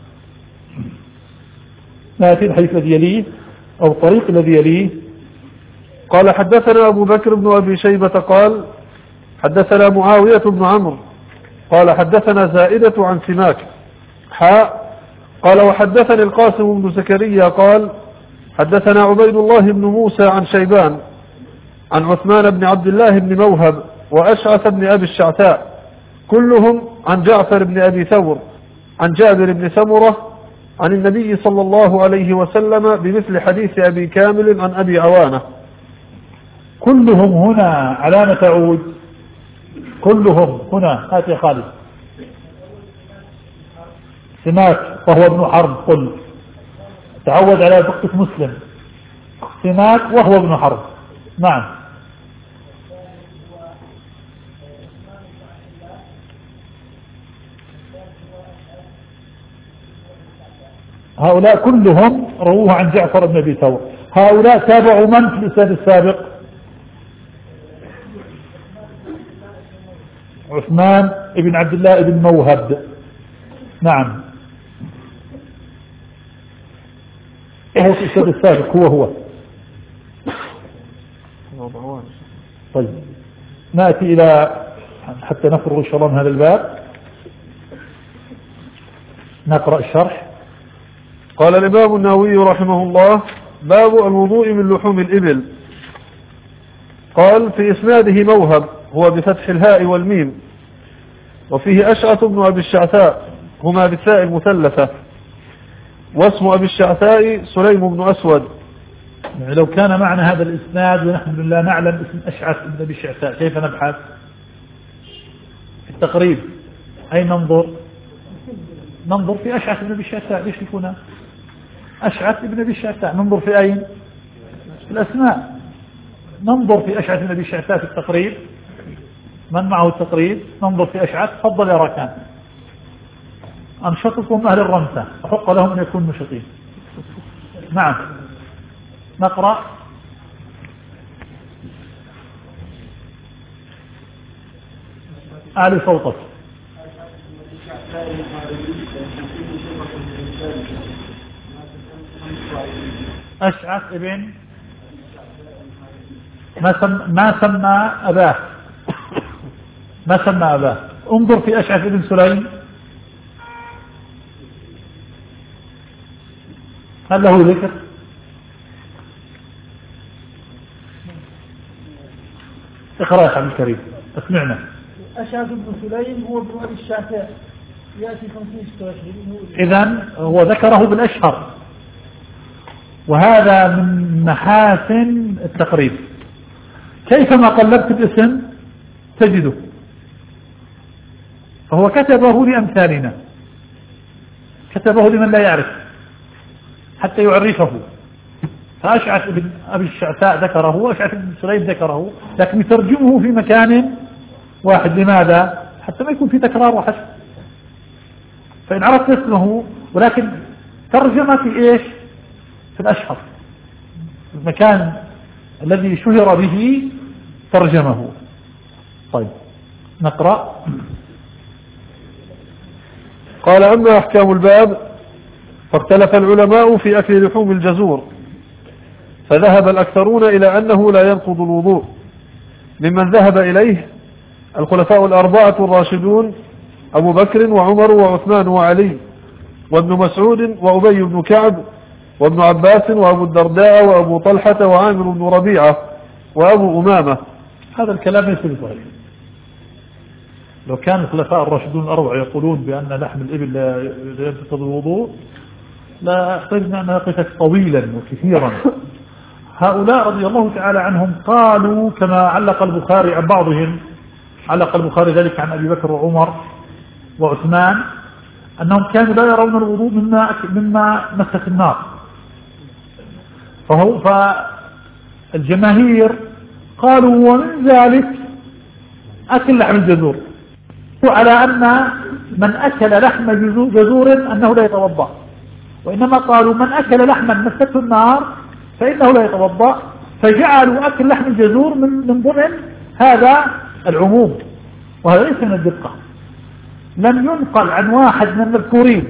نأتي الحديث الذي يليه أو الطريق الذي يليه. قال حدثنا أبو بكر بن أبي شيبة قال حدثنا معاوية بن عمرو قال حدثنا زائدة عن سماك قال وحدثني القاسم بن زكريا قال حدثنا عبيد الله بن موسى عن شيبان عن عثمان بن عبد الله بن موهب وأشعث بن أبي الشعثاء كلهم عن جعفر بن أبي ثور عن جابر بن سمرة عن النبي صلى الله عليه وسلم بمثل حديث أبي كامل عن أبي عوانة. كلهم هنا علامة تعود، كلهم هنا. هات يا خالد. سماك وهو ابن حرب، قل تعود على دقة مسلم. سماك وهو ابن حرب. نعم. هؤلاء كلهم رووه عن جعفر بن أبي ثور. هؤلاء تابعوا من في الإسناد السابق؟ عثمان بن عبد الله بن موهب. نعم. هو في الإسناد السابق هو. طيب نأتي إلى حتى نفرغ إن شاء الله من هذا الباب نقرأ الشرح. قال الإمام النووي رحمه الله باب الوضوء من لحوم الإبل. قال في إسناده موهب هو بفتح الهاء والميم، وفيه أشعث بن أبي الشعثاء هما بالثاء المثلثة، واسم أبي الشعثاء سليم بن أسود. يعني لو كان معنا هذا الإسناد ونحن لا نعلم اسم أشعث بن أبي الشعثاء كيف نبحث؟ في التقريب أين ننظر؟ ننظر في أشعث بن أبي الشعثاء. ليش يكون أشعث بن أبي الشعثاء؟ ننظر في أين؟ في الأسماء. ننظر في أشعث بن أبي الشعثاء في التقريب. من معه التقريب؟ ننظر في أشعث. تفضل يا ركان. أنشطكم أهل الرمسة، أحق لهم أن يكونوا نشطين. نعم نقرأ. أعلي صوتك. أشعث ابن ما سمى أباه، ما سمى أباه. انظر في أشعث ابن سليم، هل له ذكر؟ اقرأ يا عبد الكريم اسمعنا. أشعث بن سليم هو ابن أبي الشعثاء يأتي 25. إذن هو ذكره بالأشهر، وهذا من محاسن التقريب. كيفما قلبت الاسم تجده، فهو كتبه لأمثالنا، كتبه لمن لا يعرف حتى يعرفه. فأشعث بن أبي الشعثاء ذكره وأشعث بن سليم ذكره، لكن يترجمه في مكان واحد. لماذا؟ حتى ما يكون في تكرار وحسب. فإن عرفت اسمه، ولكن ترجمة في إيش؟ في الأشهر، المكان الذي شهر به ترجمه. طيب نقرأ. قال أما أحكام الباب فاختلف العلماء في أكل لحوم الجزور، فذهب الأكثرون إلى أنه لا ينقض الوضوء، ممن ذهب إليه الخلفاء الأربعة الراشدون أبو بكر وعمر وعثمان وعلي وابن مسعود وأبي بن كعب وابن عباس وأبو الدرداء وأبو طلحة وعامر بن ربيعة وأبو أمامة. هذا الكلام ليس بصحيح، لو كان الخلفاء الراشدون الأربعة يقولون بأن لحم الإبل لا ينتقض الوضوء لا احتجنا أن نقف طويلا وكثيرا. هؤلاء رضي الله تعالى عنهم قالوا كما علق البخاري عن بعضهم، علق البخاري ذلك عن أبي بكر وعمر وعثمان، أنهم كانوا لا يرون الوضوء مما مسك النار. فالجماهير قالوا ومن ذلك أكل لحم الجزور، وعلى أن من أكل لحم جزور أنه لا يتوضأ، وإنما قالوا من أكل لحما مسته النار فإنه لا يتوضأ، فجعلوا أكل لحم الجزور من ضمن هذا العموم، وهذا ليس من الدقة. لم ينقل عن واحد من المذكورين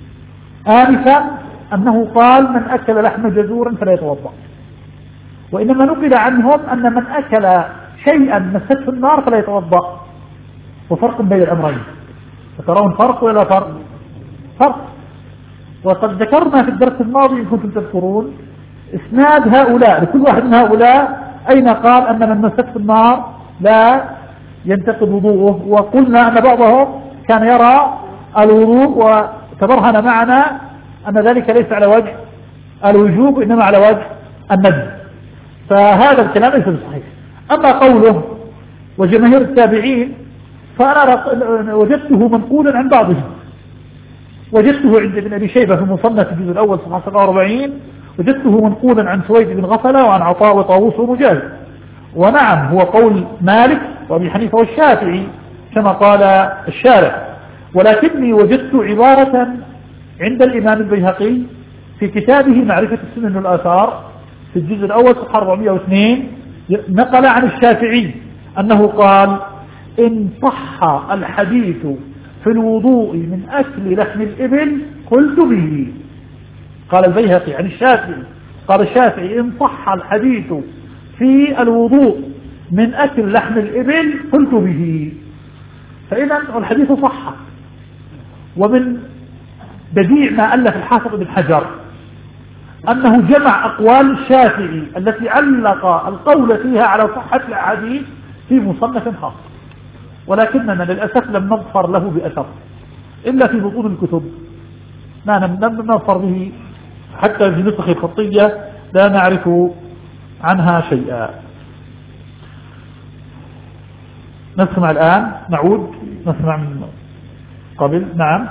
آنفا أنه قال من أكل لحم جزور فلا يتوضأ، وإنما نقل عنهم أن من أكل شيئا مسته النار فلا يتوضأ، وفرق بين الأمرين. فترون فرق ولا فرق؟ فرق. وقد ذكرنا في الدرس الماضي إن كنتم تذكرون إسناد هؤلاء، لكل واحد من هؤلاء أين قال أن من مسته النار لا ينتقض وضوءه، وقلنا أن بعضهم كان يرى الوضوء وتبرهن معنا أن ذلك ليس على وجه الوجوب إنما على وجه الندب، فهذا الكلام ليس بصحيح. أما قوله وجماهير التابعين فأنا وجدته منقولا عن بعضهم، وجدته عند ابن أبي شيبة في المصنف الجزء الأول صفحة 47، وجدته منقولا عن سويد بن غفلة وعن عطاء وطاووس ومجاهد. ونعم هو قول مالك وأبي حنيفة والشافعي كما قال الشارع، ولكني وجدت عبارة عند الإمام البيهقي في كتابه معرفة السنن والآثار في الجزء الأول صفحة 402 نقل عن الشافعي أنه قال إن صح الحديث في الوضوء من أكل لحم الإبل قلت به. قال البيهقي عن الشافعي، قال الشافعي إن صح الحديث في الوضوء من أكل لحم الإبل قلت به. فإذا الحديث صح. ومن بديع ما ألف الحافظ بن حجر أنه جمع أقوال الشافعي التي علق القول فيها على صحة الأحاديث في مصنف خاص، ولكننا للأسف لم نظفر له بأثر إلا في بطون الكتب، لم نظفر به حتى في نسخ الخطية لا نعرف عنها شيئا. نسمع الآن، نعود نسمع من قبل. نعم.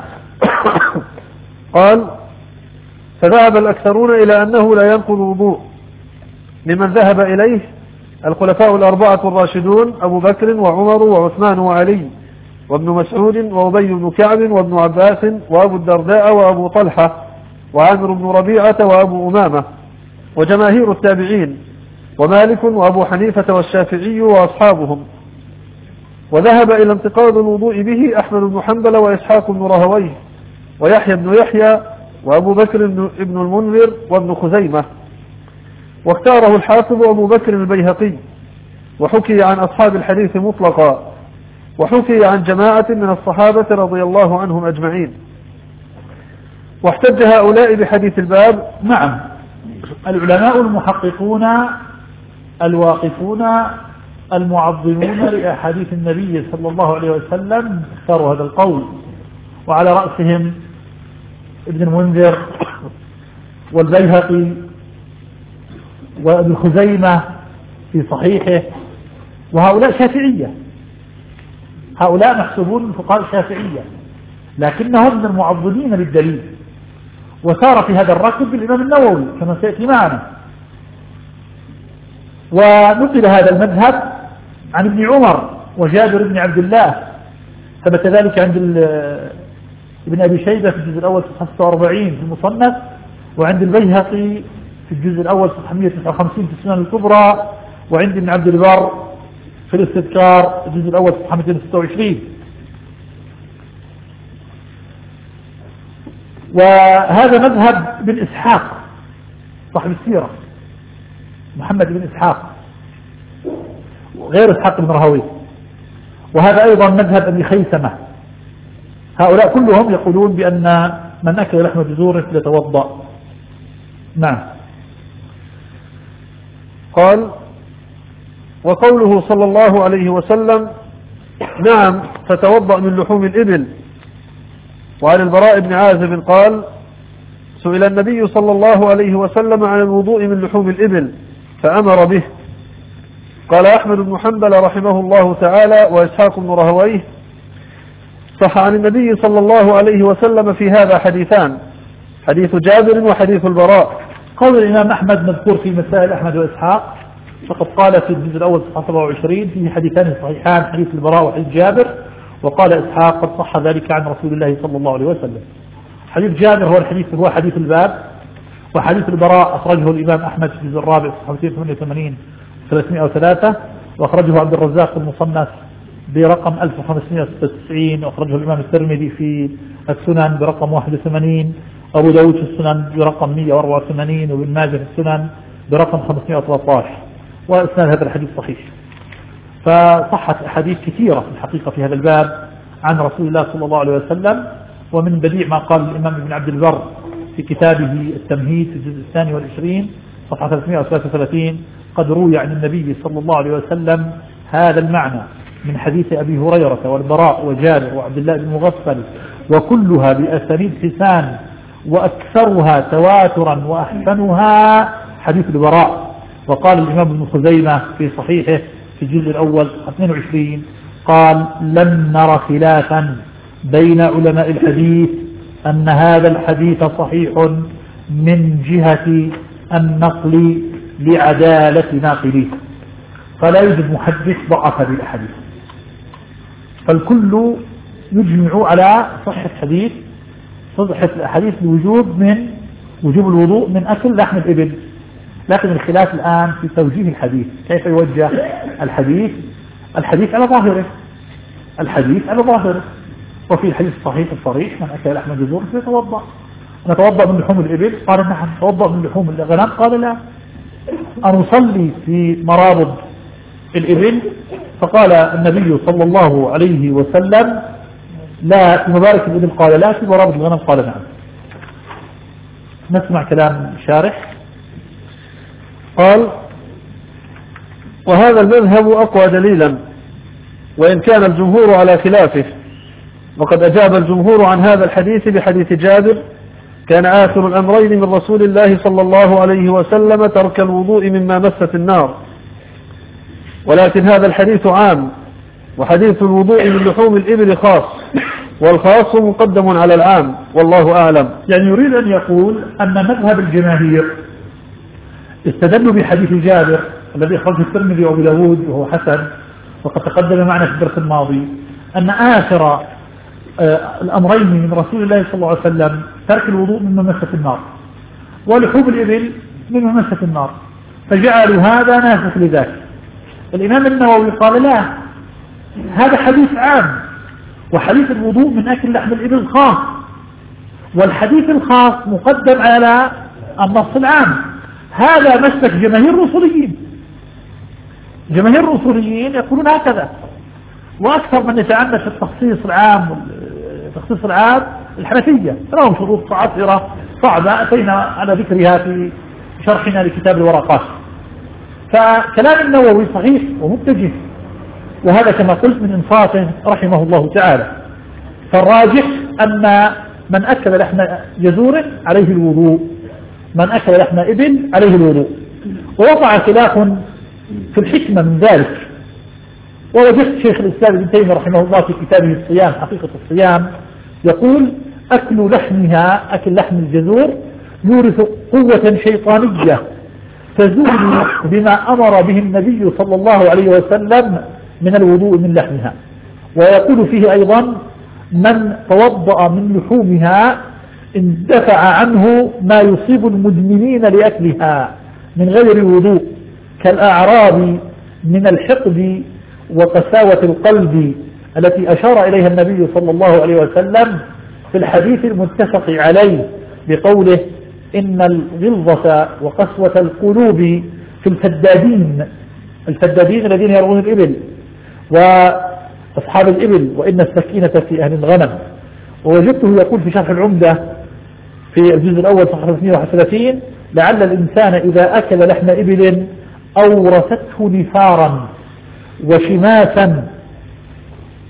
قال فذهب الأكثرون إلى أنه لا ينقض الوضوء، لمن ذهب إليه الخلفاء الأربعة الراشدون أبو بكر وعمر وعثمان وعلي وابن مسعود وأبي بن كعب وابن عباس وأبو الدرداء وأبو طلحة وعامر بن ربيعة وأبو أمامة وجماهير التابعين ومالك وأبو حنيفة والشافعي وأصحابهم. وذهب إلى انتقاض الوضوء به أحمد بن حنبل وإسحاق بن راهويه ويحيى بن يحيى وأبو بكر بن المنذر وابن خزيمة، واختاره الحافظ أبو بكر البيهقي. وحكي عن أصحاب الحديث مطلقا، وحكي عن جماعة من الصحابة رضي الله عنهم أجمعين. واحتج هؤلاء بحديث الباب. نعم، العلماء المحققون الواقفون المعظمون لأحاديث النبي صلى الله عليه وسلم اختاروا هذا القول، وعلى رأسهم ابن المنذر والبيهقي وابن خزيمة في صحيحه، وهؤلاء شافعية، هؤلاء محسوبون من فقهاء الشافعية، لكنهم من المعظمين للدليل. وسار في هذا الركب بالإمام النووي كما سيأتي معنا. ونقل هذا المذهب عن ابن عمر وجابر بن عبد الله، ثبت ذلك عند ابن أبي شيبة في الجزء الأول صفحة 46 في المصنف، وعند البيهقي في الجزء الأول صفحة 159 في السنن الكبرى، وعند ابن عبد البر في الاستذكار الجزء الأول صفحة 226. وهذا مذهب بن إسحاق صاحب السيرة، محمد بن إسحاق غير إسحاق بن راهويه، وهذا أيضا مذهب أبي خيثمة. هؤلاء كلهم يقولون بأن من أكل لحم جزور يتوضأ. نعم. قال وقوله صلى الله عليه وسلم نعم فتوضأ من لحوم الإبل. وعن البراء بن عازب قال سئل النبي صلى الله عليه وسلم عن الوضوء من لحوم الإبل فأمر به. قال أحمد بن حنبل رحمه الله تعالى وإسحاق بن راهويه صح عن النبي صلى الله عليه وسلم في هذا حديثان، حديث جابر وحديث البراء. قول الإمام أحمد مذكور في مسائل أحمد وإسحاق، فقد قال في الجزء الأول صفحة 27 في حديثان صحيحان، حديث البراء وحديث جابر، وقال إسحاق قد صح ذلك عن رسول الله صلى الله عليه وسلم. حديث جابر هو حديث الباب، وحديث البراء أخرجه الإمام أحمد في الجزء الرابع صفحة 288 303، وأخرجه عبد الرزاق المصنف برقم 1596، وأخرجه الإمام الترمذي في السنن برقم 81، أبو داود في السنن برقم 184، وابن ماجه في السنن برقم 513، وإسناد هذا الحديث صحيح. فصحت أحاديث كثيرة في الحقيقة في هذا الباب عن رسول الله صلى الله عليه وسلم. ومن بديع ما قال الإمام ابن عبد البر في كتابه التمهيد في الجزء 22 صفحة 333 قد روي عن النبي صلى الله عليه وسلم هذا المعنى من حديث أبي هريرة والبراء وجابر وعبد الله بن مغفل، وكلها بأسانيد حسان، وأكثرها تواترا وأحسنها حديث البراء. وقال الإمام ابن خزيمة في صحيحه في الجزء الأول 22 قال لم نر خلافا بين علماء الحديث أن هذا الحديث صحيح من جهة النقل لعدالة ناقليه، فلا يوجد محدث ضعف بالأحاديث، فالكل يجمع على صحة الحديث لوجوب الوضوء من أكل لحم الإبل. لكن الخلاف الآن في توجيه الحديث، كيف يوجه الحديث على ظاهره. وفي الحديث الصحيح الصريح من أكل لحم الجزور فيتوضأ. نتوضأ من لحوم الإبل؟ قال نعم. نتوضأ من لحوم الغنم؟ قال لا. أنصلي في مرابض الإبل؟ فقال النبي صلى الله عليه وسلم لا. في مبارك الإبل قال لا، في مرابض الغنم قال نعم. نسمع كلام شارح. قال وهذا المذهب أقوى دليلا، وإن كان الجمهور على خلافه. وقد أجاب الجمهور عن هذا الحديث بحديث جابر كان آخر الأمرين من رسول الله صلى الله عليه وسلم ترك الوضوء مما مست النار. ولكن هذا الحديث عام، وحديث الوضوء من لحوم الإبل خاص، والخاص مقدم على العام، والله أعلم. يعني يريد أن يقول أن مذهب الجماهير استدلوا بحديث جابر الذي أخرجه الترمذي وأبو داود وهو حسن، وقد تقدم معنا في الدرس الماضي أن آخر الأمرين من رسول الله صلى الله عليه وسلم ترك الوضوء مما مست النار، ولحوم الإبل مما مست النار، فجعلوا هذا ناسخ لذاك. الإمام النووي قال لا، هذا حديث عام، وحديث الوضوء من أكل لحم الإبل خاص، والحديث الخاص مقدم على النص العام. هذا مسلك جماهير الأصوليين يقولون هكذا، وأكثر من يتعنى في التخصيص العام الحنفية، لهم شروط عسرة صعبة أتينا على ذكرها في شرحنا لكتاب الورقات. فكلام النووي صحيح ومتجه، وهذا كما قلت من إنصافه رحمه الله تعالى. فالراجح أن من أكل لحم جزور عليه الوضوء، من أكل لحم إبل عليه الوضوء. ووقع خلاف في الحكمة من ذلك، ووجدت شيخ الإسلام ابن تيمية رحمه الله في كتابه الصيام حقيقة الصيام يقول أكل لحم الجزور يورث قوة شيطانية تزول بما أمر به النبي صلى الله عليه وسلم من الوضوء من لحمها. ويقول فيه أيضا من توضأ من لحومها اندفع عنه ما يصيب المدمنين لأكلها من غير وضوء، كالأعراض من الحقد وقساوة القلب التي أشار إليها النبي صلى الله عليه وسلم في الحديث المتفق عليه بقوله إن الغلظة وقسوة القلوب في الفدادين الذين يرون الإبل وأصحاب الإبل، وإن السكينة في أهل الغنم. ووجدته يقول في شرح العمدة في الجزء الأول صفحة 331 لعل الإنسان إذا أكل لحم إبل أورثته نفارا وشماسا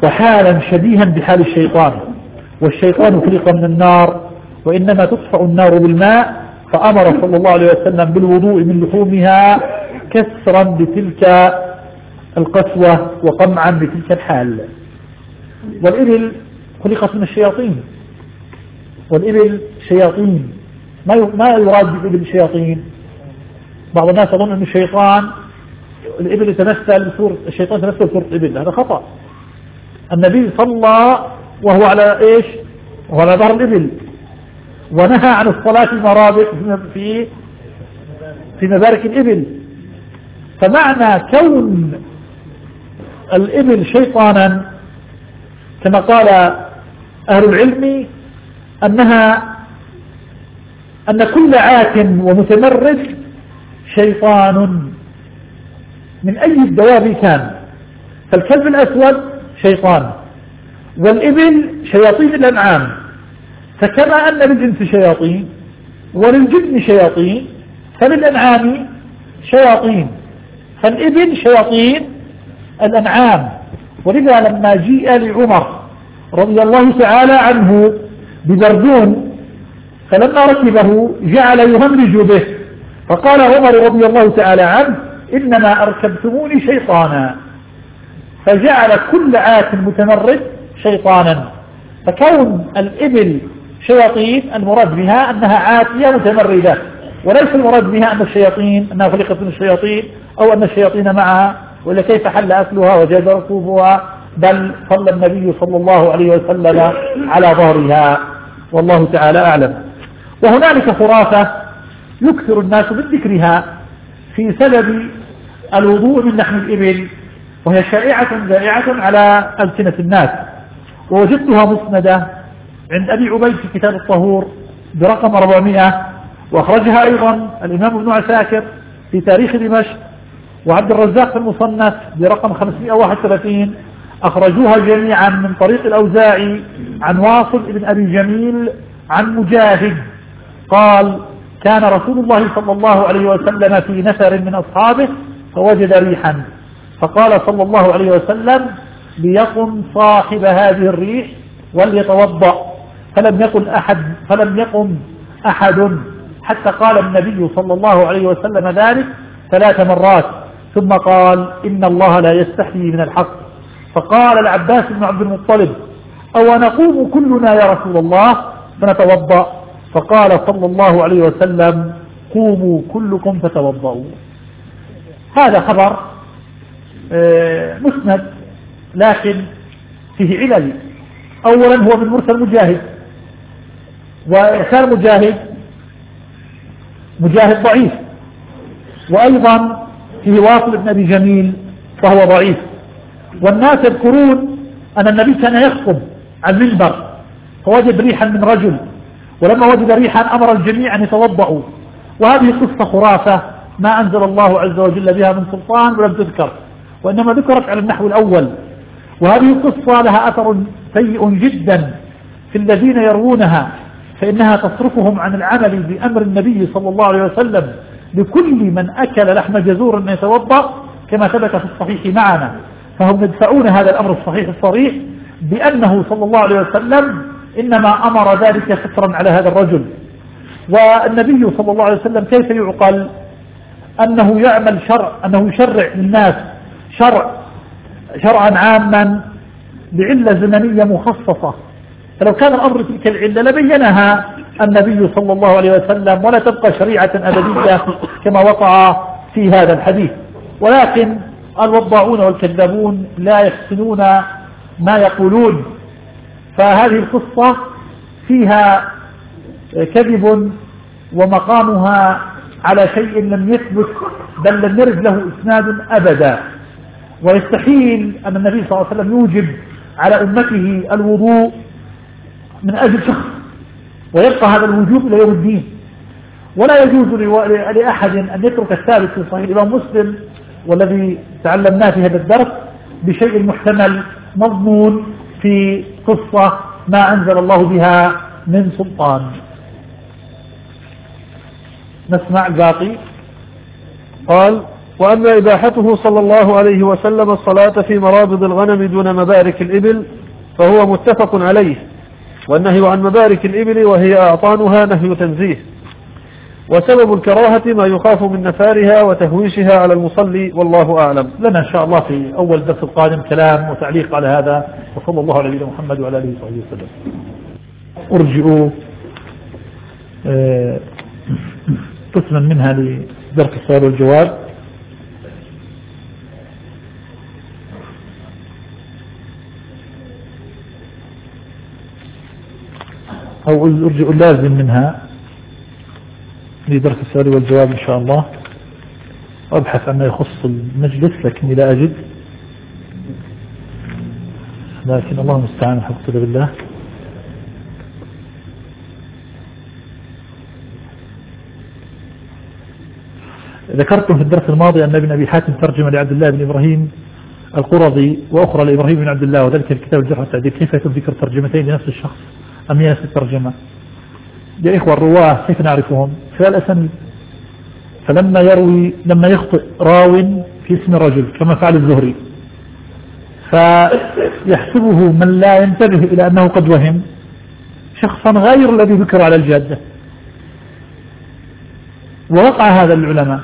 وحالا شبيها بحال الشيطان، والشيطان خلق من النار وإنما تطفأ النار بالماء، فأمر صلى الله عليه وسلم بالوضوء من لحومها كسرا بتلك القسوة وقمعا بتلك الحال. والإبل خلقت من الشياطين، والإبل شياطين، ما يراد بالإبل شياطين. بعض الناس يظن أن الإبل يتمثل بصورة الشيطان، يتمثل بصورة الإبل، هذا خطأ. النبي صلى وهو على إيش؟ وهو على ظهر الإبل، ونهى عن الصلاة في مرابط في مبارك الإبل. فمعنى كون الإبل شيطانا كما قال أهل العلم أن كل عات ومتمرد شيطان من أي الدواب كان. فالكلب الأسود شيطان، والإبل شياطين الأنعام. فكما أن للإنس شياطين وللجن شياطين فللأنعام شياطين، فالإبل شياطين الأنعام. ولذا لما جيء لعمر رضي الله تعالى عنه ببردون فلما ركبه جعل يهمج به، فقال عمر رضي الله تعالى عنه: إنما أركبتموني شيطانا. فجعل كل عات متمرد شيطانا. فكون الإبل شياطين المراد بها أنها عاتية متمردة، وليس المراد بها أن الشياطين أنها خلقت من الشياطين أو أن الشياطين معها، ولا كيف حل أكلها وجاز ركوبها، بل صلى النبي صلى الله عليه وسلم على ظهرها، والله تعالى أعلم. وهنالك خرافة يكثر الناس من ذكرها في سبب الوضوء من لحم الإبل، وهي شائعة ذائعة على ألسنة الناس، ووجدتها مسندة عند أبي عبيد في كتاب الطهور برقم 400، وأخرجها أيضا الإمام ابن عساكر في تاريخ دمشق، وعبد الرزاق في المصنف برقم 531. أخرجوها جميعا من طريق الأوزاعي عن واصل بن أبي جميل عن مجاهد قال: كان رسول الله صلى الله عليه وسلم في نفر من أصحابه فوجد ريحا، فقال صلى الله عليه وسلم: ليقم صاحب هذه الريح وليتوضأ. فلم يقم أحد حتى قال النبي صلى الله عليه وسلم ذلك 3 مرات، ثم قال: إن الله لا يستحيي من الحق. فقال العباس بن عبد المطلب: أو نقوم كلنا يا رسول الله فنتوضأ؟ فقال صلى الله عليه وسلم: قوموا كلكم فتوضأوا. هذا خبر مسند، لكن فيه علل. أولا هو من مرسل مجاهد، وكان مجاهد ضعيف، وأيضا فيه واصل بن أبي جميل فهو ضعيف. والناس يذكرون أن النبي كان يخطب على المنبر فوجد ريحا من رجل، ولما وجد ريحا أمر الجميع أن يتوضأوا. وهذه قصة خرافة ما أنزل الله عز وجل بها من سلطان ولم تذكر، وإنما ذكرت على النحو الأول. وهذه القصة لها أثر سيء جدا في الذين يروونها، فإنها تصرفهم عن العمل بأمر النبي صلى الله عليه وسلم لكل من أكل لحم جزور أن يتوضأ كما ثبت في الصحيح معنا. فهم يدفعون هذا الأمر الصحيح الصريح بأنه صلى الله عليه وسلم إنما أمر ذلك سترا على هذا الرجل. والنبي صلى الله عليه وسلم كيف يعقل أنه يعمل أنه يشرع للناس شرعا عاما بعلة زمنية مخصصة؟ فلو كان الأمر تلك العلة لبينها النبي صلى الله عليه وسلم، ولا تبقى شريعة أبدية كما وقع في هذا الحديث. ولكن الوضاعون والكذابون لا يحسنون ما يقولون. فهذه القصة فيها كذب ومقامها على شيء لم يثبت، بل لم يرد له إسناد أبدا. ويستحيل أن النبي صلى الله عليه وسلم يوجب على أمته الوضوء من أجل شخص ويبقى هذا الوجوب إلى يوم الدين. ولا يجوز لأحد أن يترك الثابت في صحيح الإمام مسلم والذي تعلمناه في هذا الدرس بشيء محتمل مضمون في قصة ما أنزل الله بها من سلطان. نسمع الباقي. قال: وأما إباحته صلى الله عليه وسلم الصلاة في مرابض الغنم دون مبارك الإبل فهو متفق عليه، والنهي عن مبارك الإبل وهي أعطانها نهي تنزيه، وسبب الكراهة ما يخاف من نفارها وتهويشها على المصلي، والله أعلم. لنا إن شاء الله في أول درس القادم كلام وتعليق على هذا، وصلى الله على نبينا محمد وعلى آله وصحبه وسلم. أرجئ قسما منها لدرس السؤال والجواب، أو أرجئ اللازم منها لدرس السؤال والجواب إن شاء الله، وأبحث عما يخص المجلس لكني لا أجد، لكن الله المستعان حق بالله. ذكرتم في الدرس الماضي أن ابن أبي حاتم ترجم لعبد الله بن إبراهيم القرظي وأخرى لإبراهيم بن عبد الله، وذلك في كتاب الجرح والتعديل. كيف يتم ذكر ترجمتين لنفس الشخص أم هي نفس الترجمة؟ يا إخوة الرواة كيف نعرفهم؟ خلال أسانيد، لما يخطئ راو في اسم رجل كما فعل الزهري فيحسبه من لا ينتبه إلى أنه قد وهم شخصا غير الذي ذكر على الجادة، ووقع هذا العلماء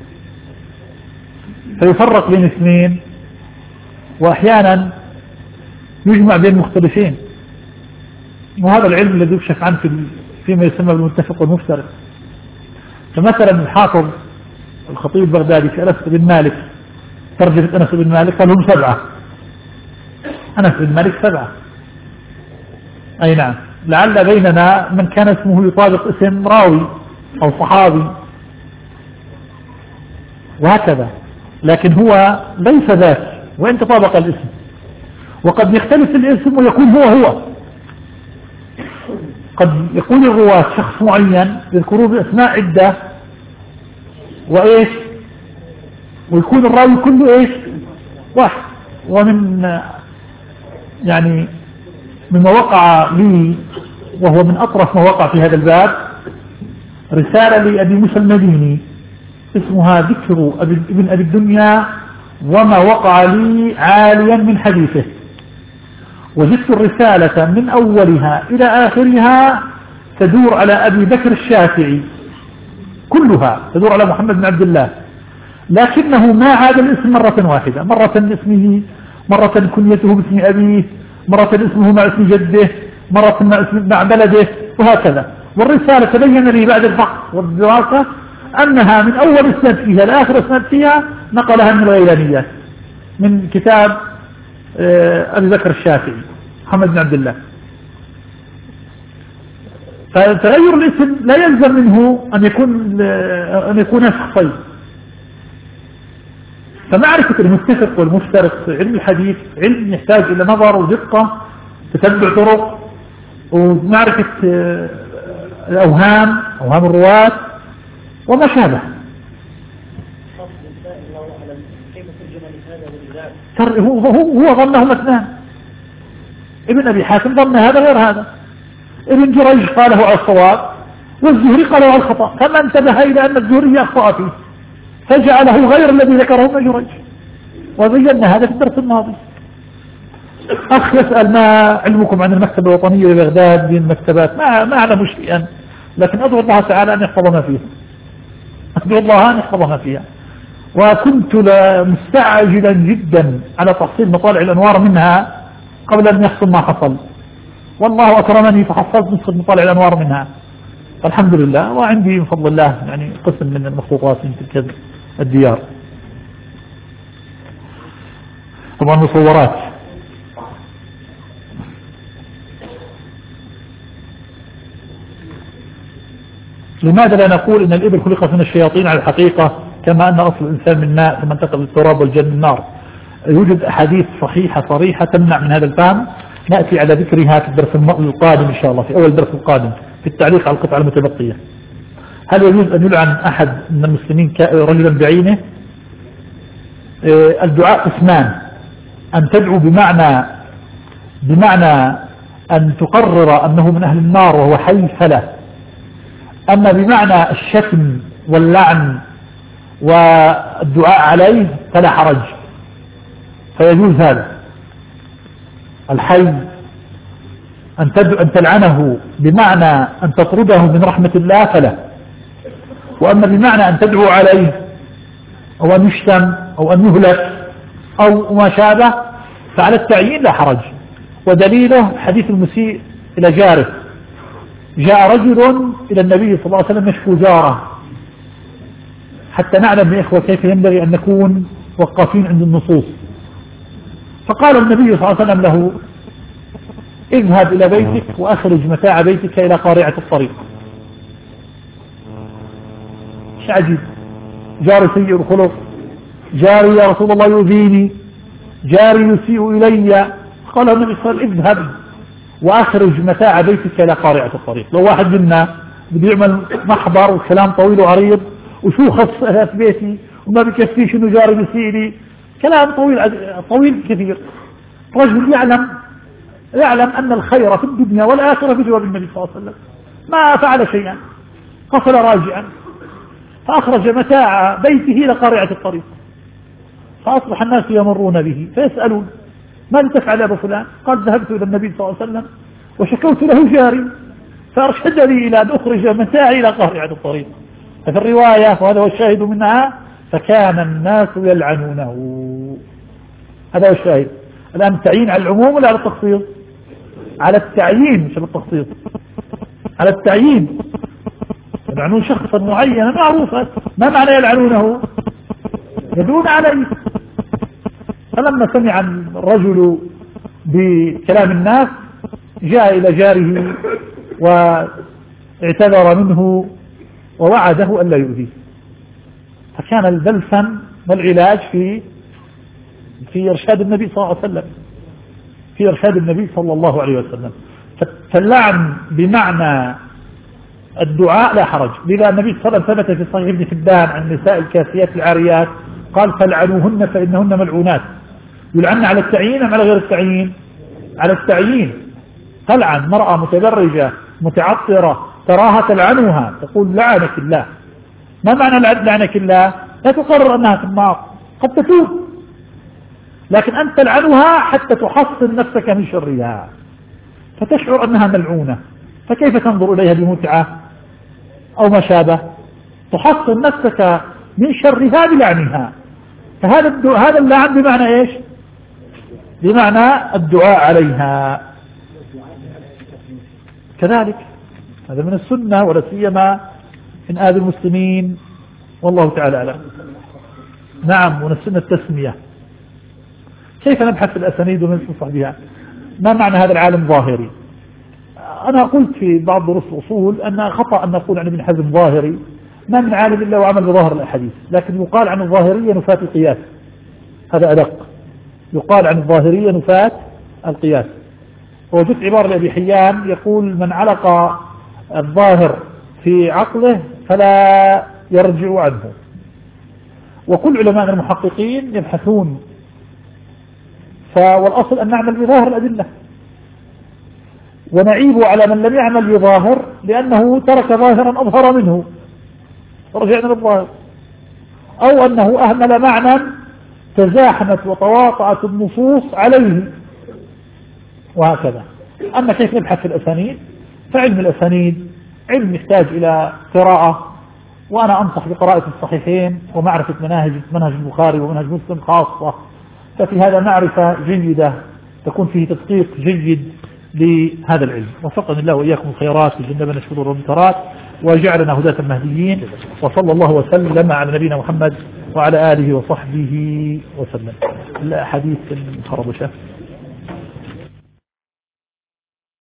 فيفرق بين اثنين، وأحيانا يجمع بين مختلفين، وهذا العلم الذي يكشف عنه فيما يسمى بالمتفق والمفترق. فمثلا الحافظ الخطيب البغدادي في أنس بن مالك، ترجمة أنس بن مالك قال هم 7، أنس بن مالك 7، أي نعم، لعل بيننا من كان اسمه يطابق اسم راوي أو صحابي وهكذا، لكن هو ليس ذاك وإن تطابق الاسم، وقد يختلف الاسم ويكون هو قد يكون الرواة شخص معين يذكرون بأسماء عدة وإيش، ويكون الراوي كله إيش واحد. ومن يعني مما وقع لي وهو من أطرف ما وقع في هذا الباب رسالة لأبي موسى المديني اسمها ذكر ابن أبي الدنيا وما وقع لي عاليا من حديثه، وجدت الرسالة من أولها إلى آخرها تدور على أبي بكر الشافعي، كلها تدور على محمد بن عبد الله، لكنه ما عاد الاسم مرة واحدة، مرة اسمه، مرة كنيته باسم أبيه، مرة اسمه مع اسم جده، مرة مع بلده، وهكذا. والرسالة تبين لي بعد البحث والدراسة أنها من أول اسناد فيها لآخر اسناد فيها نقلها من الغيلانيات من كتاب أبي بكر الشافعي محمد بن عبد الله. فتغير الاسم لا يلزم منه أن يكون شخصين. فمعرفة المتفق والمفترق علم الحديث علم يحتاج إلى نظر ودقة، تتبع طرق، ومعرفة أوهام الرواة وما شابه. هو ظنهما اثنان، ابن أبي حاتم ظن هذا غير هذا، ابن جريج قاله على الصواب والزهري قاله على الخطأ، فما انتبه إلى أن الزهري أخطأ فيه فجعله غير الذي ذكره ابن جريج، وبينا هذا في الدرس الماضي. أخ يسأل ما علمكم عن المكتبة الوطنية ببغداد بين المكتبات؟ ما أعلم شيئا، لكن أدعو الله تعالى أن يحفظنا فيها، أدعو الله أن يحفظنا فيها. وكنت مستعجلا جدا على تحصيل مطالع الأنوار منها قبل أن يحصل ما حصل، والله أكرمني فحصلت نسخة مطالع الأنوار منها الحمد لله، وعندي من فضل الله يعني قسم من المخطوطات من تلك الديار، طبعا مصورات. لماذا لا نقول ان الإبل خلقت من الشياطين على الحقيقة كما ان اصل الانسان من ماء ثم انتقل للتراب والجن من النار؟ يوجد احاديث صحيحة صريحة تمنع من هذا الفهم، نأتي على ذكرها في الدرس القادم ان شاء الله، في اول درس القادم في التعليق على القطعة المتبقية. هل يجوز ان يلعن احد من المسلمين رجلا بعينه؟ الدعاء قسمان، ان تدعو بمعنى ان تقرر انه من اهل النار وهو حي فلا، أما بمعنى الشتم واللعن والدعاء عليه فلا حرج، فيجوز هذا. الحي أن تلعنه بمعنى أن تطرده من رحمة الله فلا، وأما بمعنى أن تدعو عليه أو أن يشتم أو أن يهلك أو ما شابه فعلى التعيين لا حرج. ودليله حديث المسيء إلى جاره، جاء رجل إلى النبي صلى الله عليه وسلم يشكو جاره، حتى نعلم يا إخوة كيف ينبغي أن نكون وقافين عند النصوص. فقال النبي صلى الله عليه وسلم له: اذهب إلى بيتك وأخرج متاع بيتك إلى قارعة الطريق. ايش عجيب، جاري سيء الخلق، جاري يا رسول الله يؤذيني، جاري يسيء إلي. قال النبي صلى الله عليه وسلم: اذهب وأخرج متاع بيتك إلى قارعة الطريق. لو واحد منا بده يعمل محضر وكلام طويل وعريض وشو خص في بيتي وما بكفيش انه جاري بيسيء لي، كلام طويل كثير. رجل يعلم أن الخير في الدنيا والآخرة في جواب النبي صلى الله عليه وسلم، ما فعل شيئا، قفل راجعا، فأخرج متاع بيته إلى قارعة الطريق، فأصبح الناس يمرون به فيسألون: ماذا تفعل يا أبو فلان؟ قال: ذهبت إلى النبي صلى الله عليه وسلم وشكوت له جاري فأرشدني إلى أن أخرج متاعي إلى قارعة الطريق. ففي الرواية، وهذا هو الشاهد منها: فكان الناس يلعنونه. هذا هو الشاهد. الآن تعيين على العموم ولا على التخصيص؟ على التعيين مش على التخصيص، على التعيين. يلعنون شخصا معينا معروفا، ما معنى يلعنونه؟ يدعون عليه. فلما سمع الرجل بكلام الناس جاء إلى جاره واعتذر منه ووعده أن لا يؤذيه. فكان البلسم والعلاج في إرشاد النبي صلى الله عليه وسلم، في إرشاد النبي صلى الله عليه وسلم. فاللعن بمعنى الدعاء لا حرج. لذا النبي صلى الله عليه وسلم ثبت في صحيح ابن حبان عن النساء الكاسيات العاريات قال: فلعنوهن فإنهن ملعونات. يلعن على التعيين أم على غير التعيين؟ على التعيين. تلعن مرأة متبرجة متعطرة تراها تلعنها، تقول: لعنك الله. ما معنى لعنك الله؟ لا تقرر أنها في النار، قد تتوب، لكن أنت تلعنها حتى تحصن نفسك من شرها، فتشعر أنها ملعونة، فكيف تنظر إليها بمتعة أو ما شابه؟ تحصن نفسك من شرها بلعنها. فهذا اللعن بمعنى إيش؟ بمعنى الدعاء عليها. كذلك هذا من السنة، ولا سيما من آذي المسلمين، والله تعالى أعلم. نعم، ومن السنة التسمية. كيف نبحث في الأسانيد وننصح بها؟ ما معنى هذا العالم ظاهري؟ أنا قلت في بعض دروس الأصول أن خطأ أن نقول عن ابن حزم ظاهري، ما من عالم إلا وعمل بظاهر الأحاديث، لكن يقال عن الظاهرية نفاة القياس، هذا أدق. يقال عن الظاهرية نفاة القياس. وجدت عبارة لأبي حيان يقول: من علق الظاهر في عقله فلا يرجع عنه. وكل علماء المحققين يبحثون، والأصل أن نعمل بظاهر الأدلة، ونعيب على من لم يعمل بظاهر لأنه ترك ظاهرا أظهر منه، رجعنا للظاهر، أو أنه أهمل معنى تزاحمت وتواطأت النصوص عليه، وهكذا. أما كيف نبحث في الأسانيد؟ فعلم الأسانيد علم يحتاج إلى قراءة، وأنا أنصح بقراءة الصحيحين ومعرفة منهج البخاري ومنهج مسلم خاصة. ففي هذا معرفة جيدة تكون فيه تدقيق جيد لهذا العلم. وفقنا الله وإياكم الخيرات وجنبنا الشرور والمنكرات وجعلنا هداة مهديين. وصلى الله وسلم على نبينا محمد وعلى آله وصحبه وسلم. الحديث الخربشة.